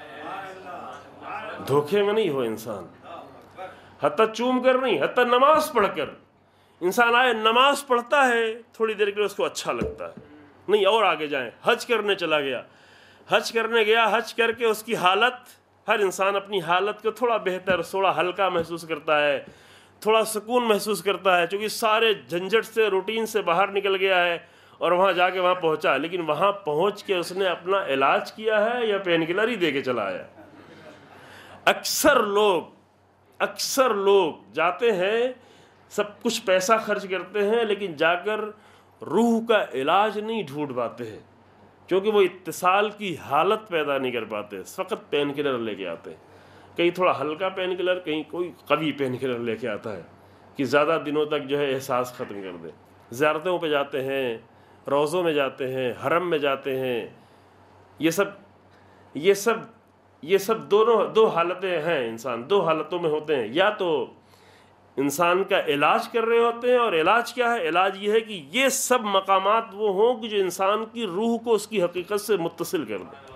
دھوکے میں نہیں ہو انسان، حتیٰ چوم کر نہیں، حتیٰ نماز پڑھ کر انسان آئے، نماز پڑھتا ہے تھوڑی دیر کے لیے اس کو اچھا لگتا ہے، نہیں اور آگے جائیں، حج کرنے چلا گیا، حج کرنے گیا، حج کر کے اس کی حالت، ہر انسان اپنی حالت کو تھوڑا بہتر، تھوڑا ہلکا محسوس کرتا ہے، تھوڑا سکون محسوس کرتا ہے، چونکہ سارے جھنجھٹ سے، روٹین سے باہر نکل گیا ہے اور وہاں جا کے وہاں پہنچا، لیکن وہاں پہنچ کے اس نے اپنا علاج کیا ہے یا پین کلر ہی دے کے چلا آیا؟ اکثر لوگ اکثر لوگ جاتے ہیں، سب کچھ پیسہ خرچ کرتے ہیں، لیکن جا کر روح کا علاج نہیں ڈھونڈ پاتے ہیں، کیونکہ وہ اتصال کی حالت پیدا نہیں کر پاتے، فقط پین کلر لے کے آتے ہیں، کہیں تھوڑا ہلکا پین کلر، کہیں کوئی قوی پین کلر لے کے آتا ہے کہ زیادہ دنوں تک جو ہے احساس ختم کر دے۔ زیارتوں پہ جاتے ہیں، روضوں میں جاتے ہیں، حرم میں جاتے ہیں، یہ سب یہ سب یہ سب دونوں دو حالتیں ہیں، انسان دو حالتوں میں ہوتے ہیں، یا تو انسان کا علاج کر رہے ہوتے ہیں، اور علاج کیا ہے؟ علاج یہ ہے کہ یہ سب مقامات وہ ہوں کہ جو انسان کی روح کو اس کی حقیقت سے متصل کر دیں۔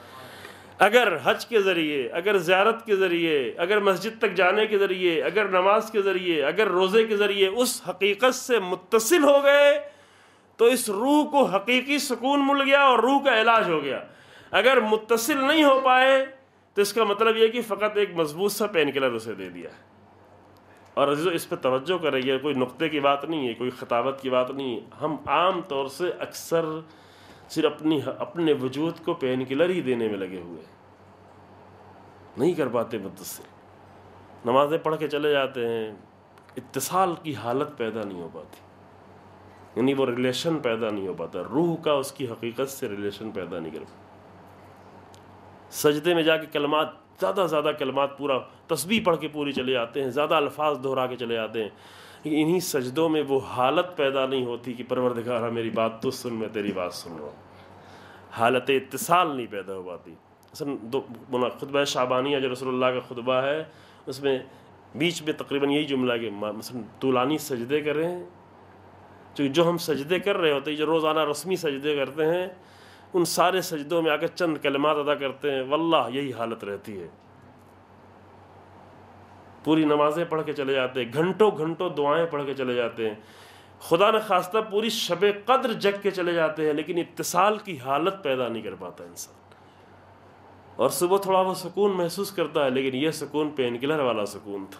اگر حج کے ذریعے، اگر زیارت کے ذریعے، اگر مسجد تک جانے کے ذریعے، اگر نماز کے ذریعے، اگر روزے کے ذریعے اس حقیقت سے متصل ہو گئے تو اس روح کو حقیقی سکون مل گیا اور روح کا علاج ہو گیا۔ اگر متصل نہیں ہو پائے تو اس کا مطلب یہ کہ فقط ایک مضبوط سا پین کلر اسے دے دیا ہے۔ اور عزیزو اس پہ توجہ کریں، یہ کوئی نقطے کی بات نہیں ہے، کوئی خطابت کی بات نہیں ہے۔ ہم عام طور سے اکثر صرف اپنی اپنے وجود کو پین کلر ہی دینے میں لگے ہوئے، نہیں کر پاتے متصل۔ نمازیں پڑھ کے چلے جاتے ہیں، اتصال کی حالت پیدا نہیں ہو پاتی، یعنی وہ ریلیشن پیدا نہیں ہو پاتا، روح کا اس کی حقیقت سے ریلیشن پیدا نہیں کر پاتا۔ سجدے میں جا کے کلمات، زیادہ زیادہ کلمات، پورا تسبیح پڑھ کے پوری چلے آتے ہیں، زیادہ الفاظ دہرا کے چلے آتے ہیں، لیکن انہی سجدوں میں وہ حالت پیدا نہیں ہوتی کہ پروردگارا میری بات تو سن، میں تیری بات سن رہا ہوں۔ حالت اتصال نہیں پیدا ہو پاتی۔ مثلا خطبہ شعبانیہ جو رسول اللہ کا خطبہ ہے، اس میں بیچ میں تقریباً یہی جملہ ہے کہ مثلا طولانی سجدے کریں، چونکہ جو ہم سجدے کر رہے ہوتے ہیں، جو روزانہ رسمی سجدے کرتے ہیں، ان سارے سجدوں میں آ کے چند کلمات ادا کرتے ہیں، واللہ یہی حالت رہتی ہے۔ پوری نمازیں پڑھ کے چلے جاتے ہیں، گھنٹوں گھنٹوں دعائیں پڑھ کے چلے جاتے ہیں، خدا نہ خواستہ پوری شب قدر جگ کے چلے جاتے ہیں، لیکن اتصال کی حالت پیدا نہیں کر پاتا انسان۔ اور صبح تھوڑا وہ سکون محسوس کرتا ہے، لیکن یہ سکون پین کلر والا سکون تھا،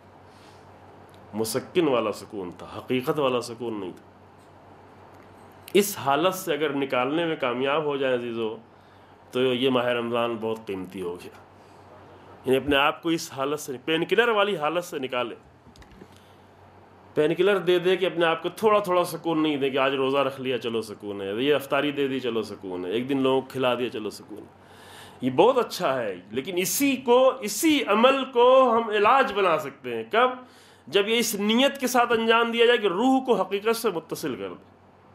مسکن والا سکون تھا، حقیقت والا سکون نہیں تھا۔ اس حالت سے اگر نکالنے میں کامیاب ہو جائیں عزیزو، تو یہ ماہ رمضان بہت قیمتی ہو گیا۔ یعنی اپنے آپ کو اس حالت سے، پین کلر والی حالت سے نکالے۔ پین کلر دے دے کہ اپنے آپ کو تھوڑا تھوڑا سکون نہیں دے کہ آج روزہ رکھ لیا چلو سکون ہے، یہ افطاری دے دی چلو سکون ہے، ایک دن لوگوں کو کھلا دیا چلو سکون ہے، یہ بہت اچھا ہے، لیکن اسی کو اسی عمل کو ہم علاج بنا سکتے ہیں کب؟ جب یہ اس نیت کے ساتھ انجام دیا جائے کہ روح کو حقیقت سے متصل کر دے،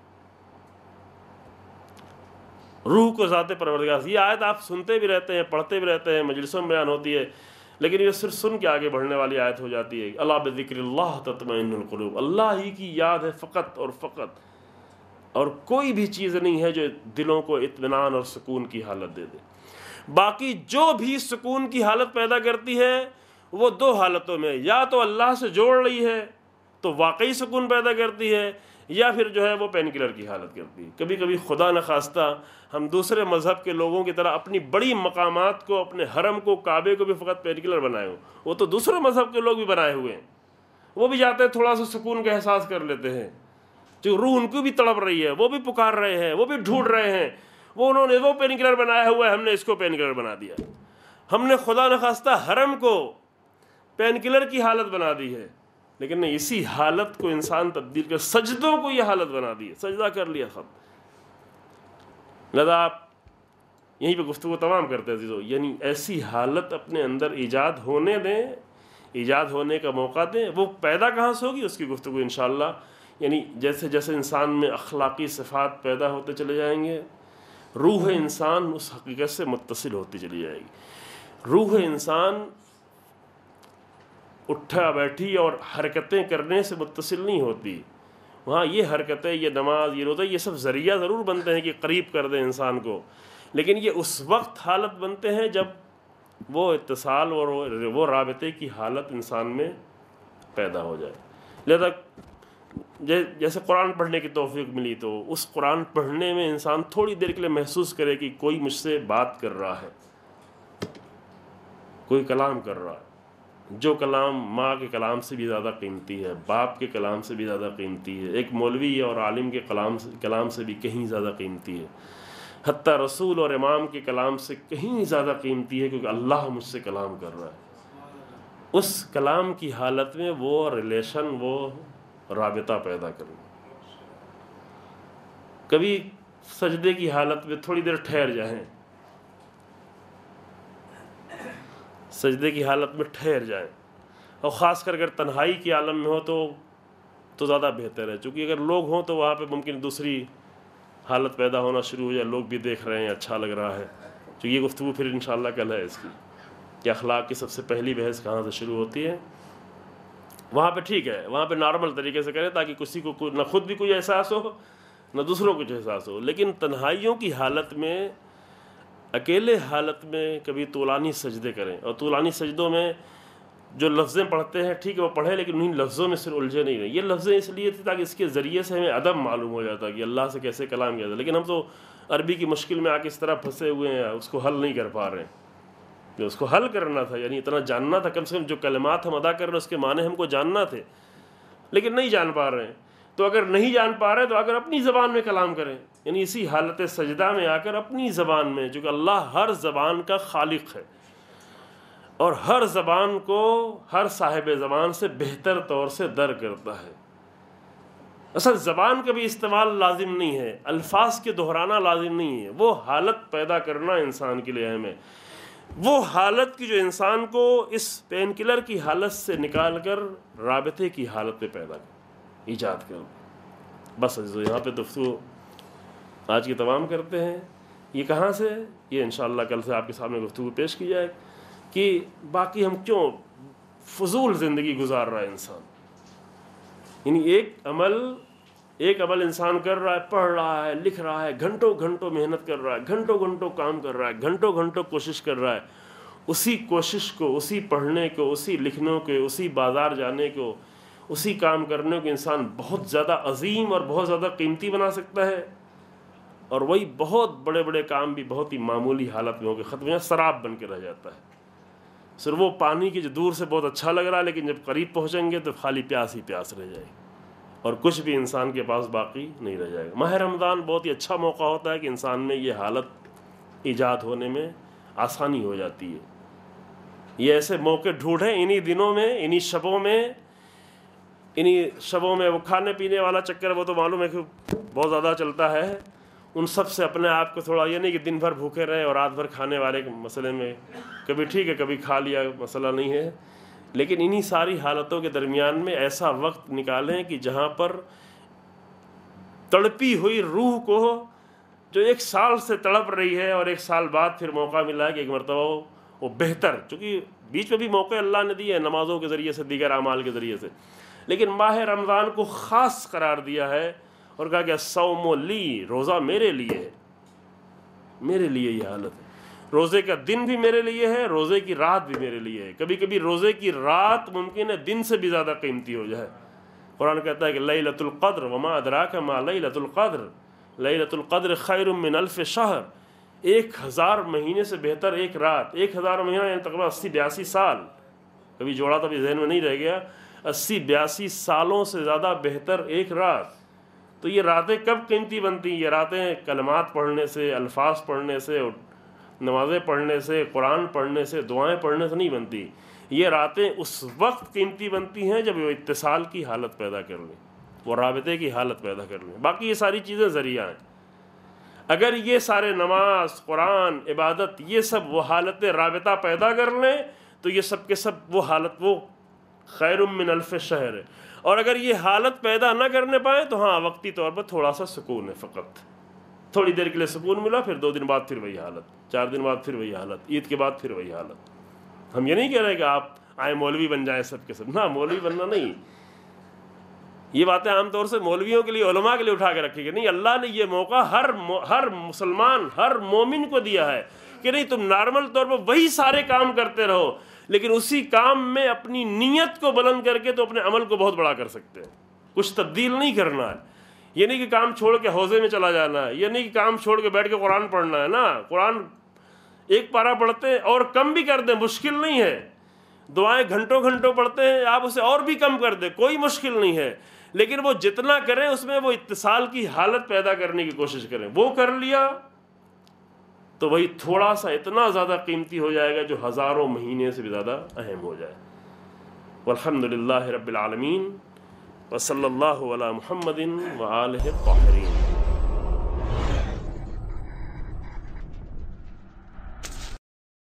روح کو ذات پروردگار سے۔ یہ آیت آپ سنتے بھی رہتے ہیں، پڑھتے بھی رہتے ہیں، مجلسوں میں بیان ہوتی ہے، لیکن یہ صرف سن کے آگے بڑھنے والی آیت ہو جاتی ہے۔ اللہ بذکر اللہ تطمئن القلوب، اللہ ہی کی یاد ہے فقط اور فقط، اور کوئی بھی چیز نہیں ہے جو دلوں کو اطمینان اور سکون کی حالت دے دے۔ باقی جو بھی سکون کی حالت پیدا کرتی ہے وہ دو حالتوں میں، یا تو اللہ سے جوڑ رہی ہے تو واقعی سکون پیدا کرتی ہے، یا پھر جو ہے وہ پین کلر کی حالت کرتی ہے۔ کبھی کبھی خدا نخواستہ ہم دوسرے مذہب کے لوگوں کی طرح اپنی بڑی مقامات کو، اپنے حرم کو، کعبے کو بھی فقط پین کلر بنائے ہو، وہ تو دوسرے مذہب کے لوگ بھی بنائے ہوئے ہیں، وہ بھی جاتے ہیں تھوڑا سا سکون کا احساس کر لیتے ہیں، جو روح ان کو بھی تڑپ رہی ہے، وہ بھی پکار رہے ہیں، وہ بھی ڈھونڈ رہے ہیں، وہ انہوں نے وہ پین کلر بنایا ہوا ہے، ہم نے اس کو پین کلر بنا دیا، ہم نے خدا نخواستہ حرم کو پین کلر کی حالت بنا دی ہے، لیکن نہیں، اسی حالت کو انسان تبدیل کر، سجدوں کو یہ حالت بنا دی ہے، سجدہ کر لیا خب۔ لذا آپ یہیں پہ گفتگو تمام کرتے ہیں عزیزو، یعنی ایسی حالت اپنے اندر ایجاد ہونے دیں، ایجاد ہونے کا موقع دیں۔ وہ پیدا کہاں سے ہوگی اس کی گفتگو انشاءاللہ، یعنی جیسے جیسے انسان میں اخلاقی صفات پیدا ہوتے چلے جائیں گے، روح انسان اس حقیقت سے متصل ہوتی چلی جائے گی۔ روح انسان اٹھا بیٹھی اور حرکتیں کرنے سے متصل نہیں ہوتی، وہاں یہ حرکتیں، یہ نماز، یہ روزہ، یہ سب ذریعہ ضرور بنتے ہیں کہ قریب کر دیں انسان کو، لیکن یہ اس وقت حالت بنتے ہیں جب وہ اتصال اور وہ رابطے کی حالت انسان میں پیدا ہو جائے۔ لہذا جیسے قرآن پڑھنے کی توفیق ملی تو اس قرآن پڑھنے میں انسان تھوڑی دیر کے لیے محسوس کرے کہ کوئی مجھ سے بات کر رہا ہے، کوئی کلام کر رہا ہے، جو کلام ماں کے کلام سے بھی زیادہ قیمتی ہے، باپ کے کلام سے بھی زیادہ قیمتی ہے، ایک مولوی اور عالم کے کلام سے کلام سے بھی کہیں زیادہ قیمتی ہے، حتیٰ رسول اور امام کے کلام سے کہیں زیادہ قیمتی ہے، کیونکہ اللہ مجھ سے کلام کر رہا ہے۔ اس کلام کی حالت میں وہ ریلیشن، وہ رابطہ پیدا کرنا۔ کبھی سجدے کی حالت میں تھوڑی دیر ٹھہر جائیں، سجدے کی حالت میں ٹھہر جائیں، اور خاص کر اگر تنہائی کے عالم میں ہو تو تو زیادہ بہتر ہے، چونکہ اگر لوگ ہوں تو وہاں پہ ممکن دوسری حالت پیدا ہونا شروع ہو جائے، لوگ بھی دیکھ رہے ہیں، اچھا لگ رہا ہے۔ تو یہ گفتگو پھر انشاءاللہ کل ہے اس کی کہ اخلاق کی سب سے پہلی بحث کہاں سے شروع ہوتی ہے۔ وہاں پہ ٹھیک ہے، وہاں پہ نارمل طریقے سے کریں تاکہ کسی کو نہ خود بھی کوئی احساس ہو نہ دوسروں کو کچھ احساس ہو، لیکن تنہائیوں کی حالت میں، اکیلے حالت میں کبھی طولانی سجدے کریں، اور طولانی سجدوں میں جو لفظیں پڑھتے ہیں ٹھیک ہے وہ پڑھیں، لیکن انہیں لفظوں میں صرف الجھے نہیں رہیں۔ یہ لفظیں اس لیے تھی تاکہ اس کے ذریعے سے ہمیں ادب معلوم ہو جاتا کہ اللہ سے کیسے کلام کیا جاتا، لیکن ہم تو عربی کی مشکل میں آ کے اس طرح پھنسے ہوئے ہیں، اس کو حل نہیں کر پا رہے ہیں۔ جو اس کو حل کرنا تھا، یعنی اتنا جاننا تھا، کم سے کم جو کلمات ہم ادا کر رہے ہیں اس کے معنی ہم کو جاننا تھے، لیکن نہیں جان پا رہے ہیں۔ تو اگر نہیں جان پا رہے تو اگر اپنی زبان میں کلام کریں، یعنی اسی حالت سجدہ میں آ کر اپنی زبان میں، چونکہ اللہ ہر زبان کا خالق ہے اور ہر زبان کو ہر صاحب زبان سے بہتر طور سے در کرتا ہے۔ اصل زبان کا بھی استعمال لازم نہیں ہے، الفاظ کے دہرانا لازم نہیں ہے، وہ حالت پیدا کرنا انسان کے لیے اہم ہے، وہ حالت کی جو انسان کو اس پین کلر کی حالت سے نکال کر رابطے کی حالت پہ پیدا کر ایجاد کر۔ بس عزیزو یہاں پہ گفتگو آج کی تمام کرتے ہیں۔ یہ کہاں سے، یہ انشاءاللہ کل سے آپ کے سامنے گفتگو پیش کی جائے کہ باقی ہم کیوں فضول زندگی گزار رہا ہے انسان، یعنی ایک عمل ایک عمل انسان کر رہا ہے، پڑھ رہا ہے، لکھ رہا ہے، گھنٹوں گھنٹوں محنت کر رہا ہے، گھنٹوں گھنٹوں کام کر رہا ہے، گھنٹوں گھنٹوں کوشش کر رہا ہے، اسی کوشش کو، اسی پڑھنے کو، اسی لکھنے کو، اسی بازار جانے کو، اسی کام کرنے کو انسان بہت زیادہ عظیم اور بہت زیادہ قیمتی بنا سکتا ہے، اور وہی بہت بڑے بڑے کام بھی بہت ہی معمولی حالت میں ہو کے ختم یا سراب بن کے رہ جاتا ہے۔ صرف وہ پانی کی جو دور سے بہت اچھا لگ رہا ہے، لیکن جب قریب پہنچیں گے تو خالی پیاس ہی پیاس رہ جائے گی اور کچھ بھی انسان کے پاس باقی نہیں رہ جائے گا۔ ماہ رمضان بہت ہی اچھا موقع ہوتا ہے کہ انسان میں یہ حالت ایجاد ہونے میں آسانی ہو جاتی ہے۔ یہ ایسے موقع ڈھونڈیں انہی دنوں میں، انہی شبوں میں انہی شبوں میں وہ کھانے پینے والا چکر وہ تو معلوم ہے کہ بہت زیادہ چلتا ہے، ان سب سے اپنے آپ کو تھوڑا، یہ نہیں کہ دن بھر بھوکے رہے اور رات بھر کھانے والے کے مسئلے میں کبھی ٹھیک ہے کبھی کھا لیا مسئلہ نہیں ہے، لیکن انہی ساری حالتوں کے درمیان میں ایسا وقت نکالیں کہ جہاں پر تڑپی ہوئی روح کو جو ایک سال سے تڑپ رہی ہے اور ایک سال بعد پھر موقع ملا ہے کہ ایک مرتبہ وہ بہتر، چونکہ بیچ میں بھی موقع اللہ نے دیے ہیں نمازوں کے ذریعے سے، دیگر اعمال کے ذریعے سے، لیکن ماہ رمضان کو خاص قرار دیا ہے اور کہا کہ الصوم لی، روزہ میرے لیے ہے، میرے لیے یہ حالت ہے، روزے کا دن بھی میرے لیے ہے، روزے کی رات بھی میرے لیے ہے، کبھی کبھی روزے کی رات ممکن ہے دن سے بھی زیادہ قیمتی ہو جائے۔ قرآن کہتا ہے کہ لیلۃ القدر وما ادراک ما لیلۃ القدر لیلۃ القدر خیر من الف شہر، ایک ہزار مہینے سے بہتر ایک رات، ایک ہزار مہینہ یعنی تقریباً اسی بیاسی سال، کبھی جوڑا تو بھی ذہن میں نہیں رہ گیا، اسی بیاسی سالوں سے زیادہ بہتر ایک رات۔ تو یہ راتیں کب قیمتی بنتی ہیں؟ یہ راتیں کلمات پڑھنے سے، الفاظ پڑھنے سے، نمازیں پڑھنے سے، قرآن پڑھنے سے، دعائیں پڑھنے سے نہیں بنتی، یہ راتیں اس وقت قیمتی بنتی ہیں جب وہ اتصال کی حالت پیدا کر لیں، وہ رابطے کی حالت پیدا کر لیں۔ باقی یہ ساری چیزیں ذریعہ ہیں، اگر یہ سارے نماز، قرآن، عبادت، یہ سب وہ حالت رابطہ پیدا کر لیں تو یہ سب کے سب وہ حالت وہ خیر من الف شہر ہے، اور اگر یہ حالت پیدا نہ کرنے پائیں تو ہاں وقتی طور پر تھوڑا سا سکون ہے، فقط تھوڑی دیر کے لیے سکون ملا، پھر دو دن بعد پھر وہی حالت، چار دن بعد پھر وہی حالت، عید کے بعد پھر وہی حالت۔ ہم یہ نہیں کہہ رہے کہ آپ آئیں مولوی بن جائیں سب کے سب، نہ مولوی بننا نہیں، یہ باتیں عام طور سے مولویوں کے لیے، علماء کے لیے اٹھا کے رکھی گئی، نہیں، اللہ نے یہ موقع ہر ہر مسلمان، ہر مومن کو دیا ہے کہ نہیں تم نارمل طور پر وہی سارے کام کرتے رہو، لیکن اسی کام میں اپنی نیت کو بلند کر کے تو اپنے عمل کو بہت بڑا کر سکتے ہیں، کچھ تبدیل نہیں کرنا ہے، یہ نہیں کہ کام چھوڑ کے حوضے میں چلا جانا ہے، یہ نہیں کہ کام چھوڑ کے بیٹھ کے قرآن پڑھنا ہے، نا، قرآن ایک پارہ پڑھتے ہیں اور کم بھی کر دیں مشکل نہیں ہے، دعائیں گھنٹوں گھنٹوں پڑھتے ہیں آپ اسے اور بھی کم کر دیں کوئی مشکل نہیں ہے، لیکن وہ جتنا کریں اس میں وہ اتصال کی حالت پیدا کرنے کی کوشش کریں، وہ کر لیا تو وہی تھوڑا سا اتنا زیادہ قیمتی ہو جائے گا جو ہزاروں مہینے سے بھی زیادہ اہم ہو جائے۔ والحمد للہ رب العالمین، وصلی اللہ علی محمد وآلہ الطاہرین۔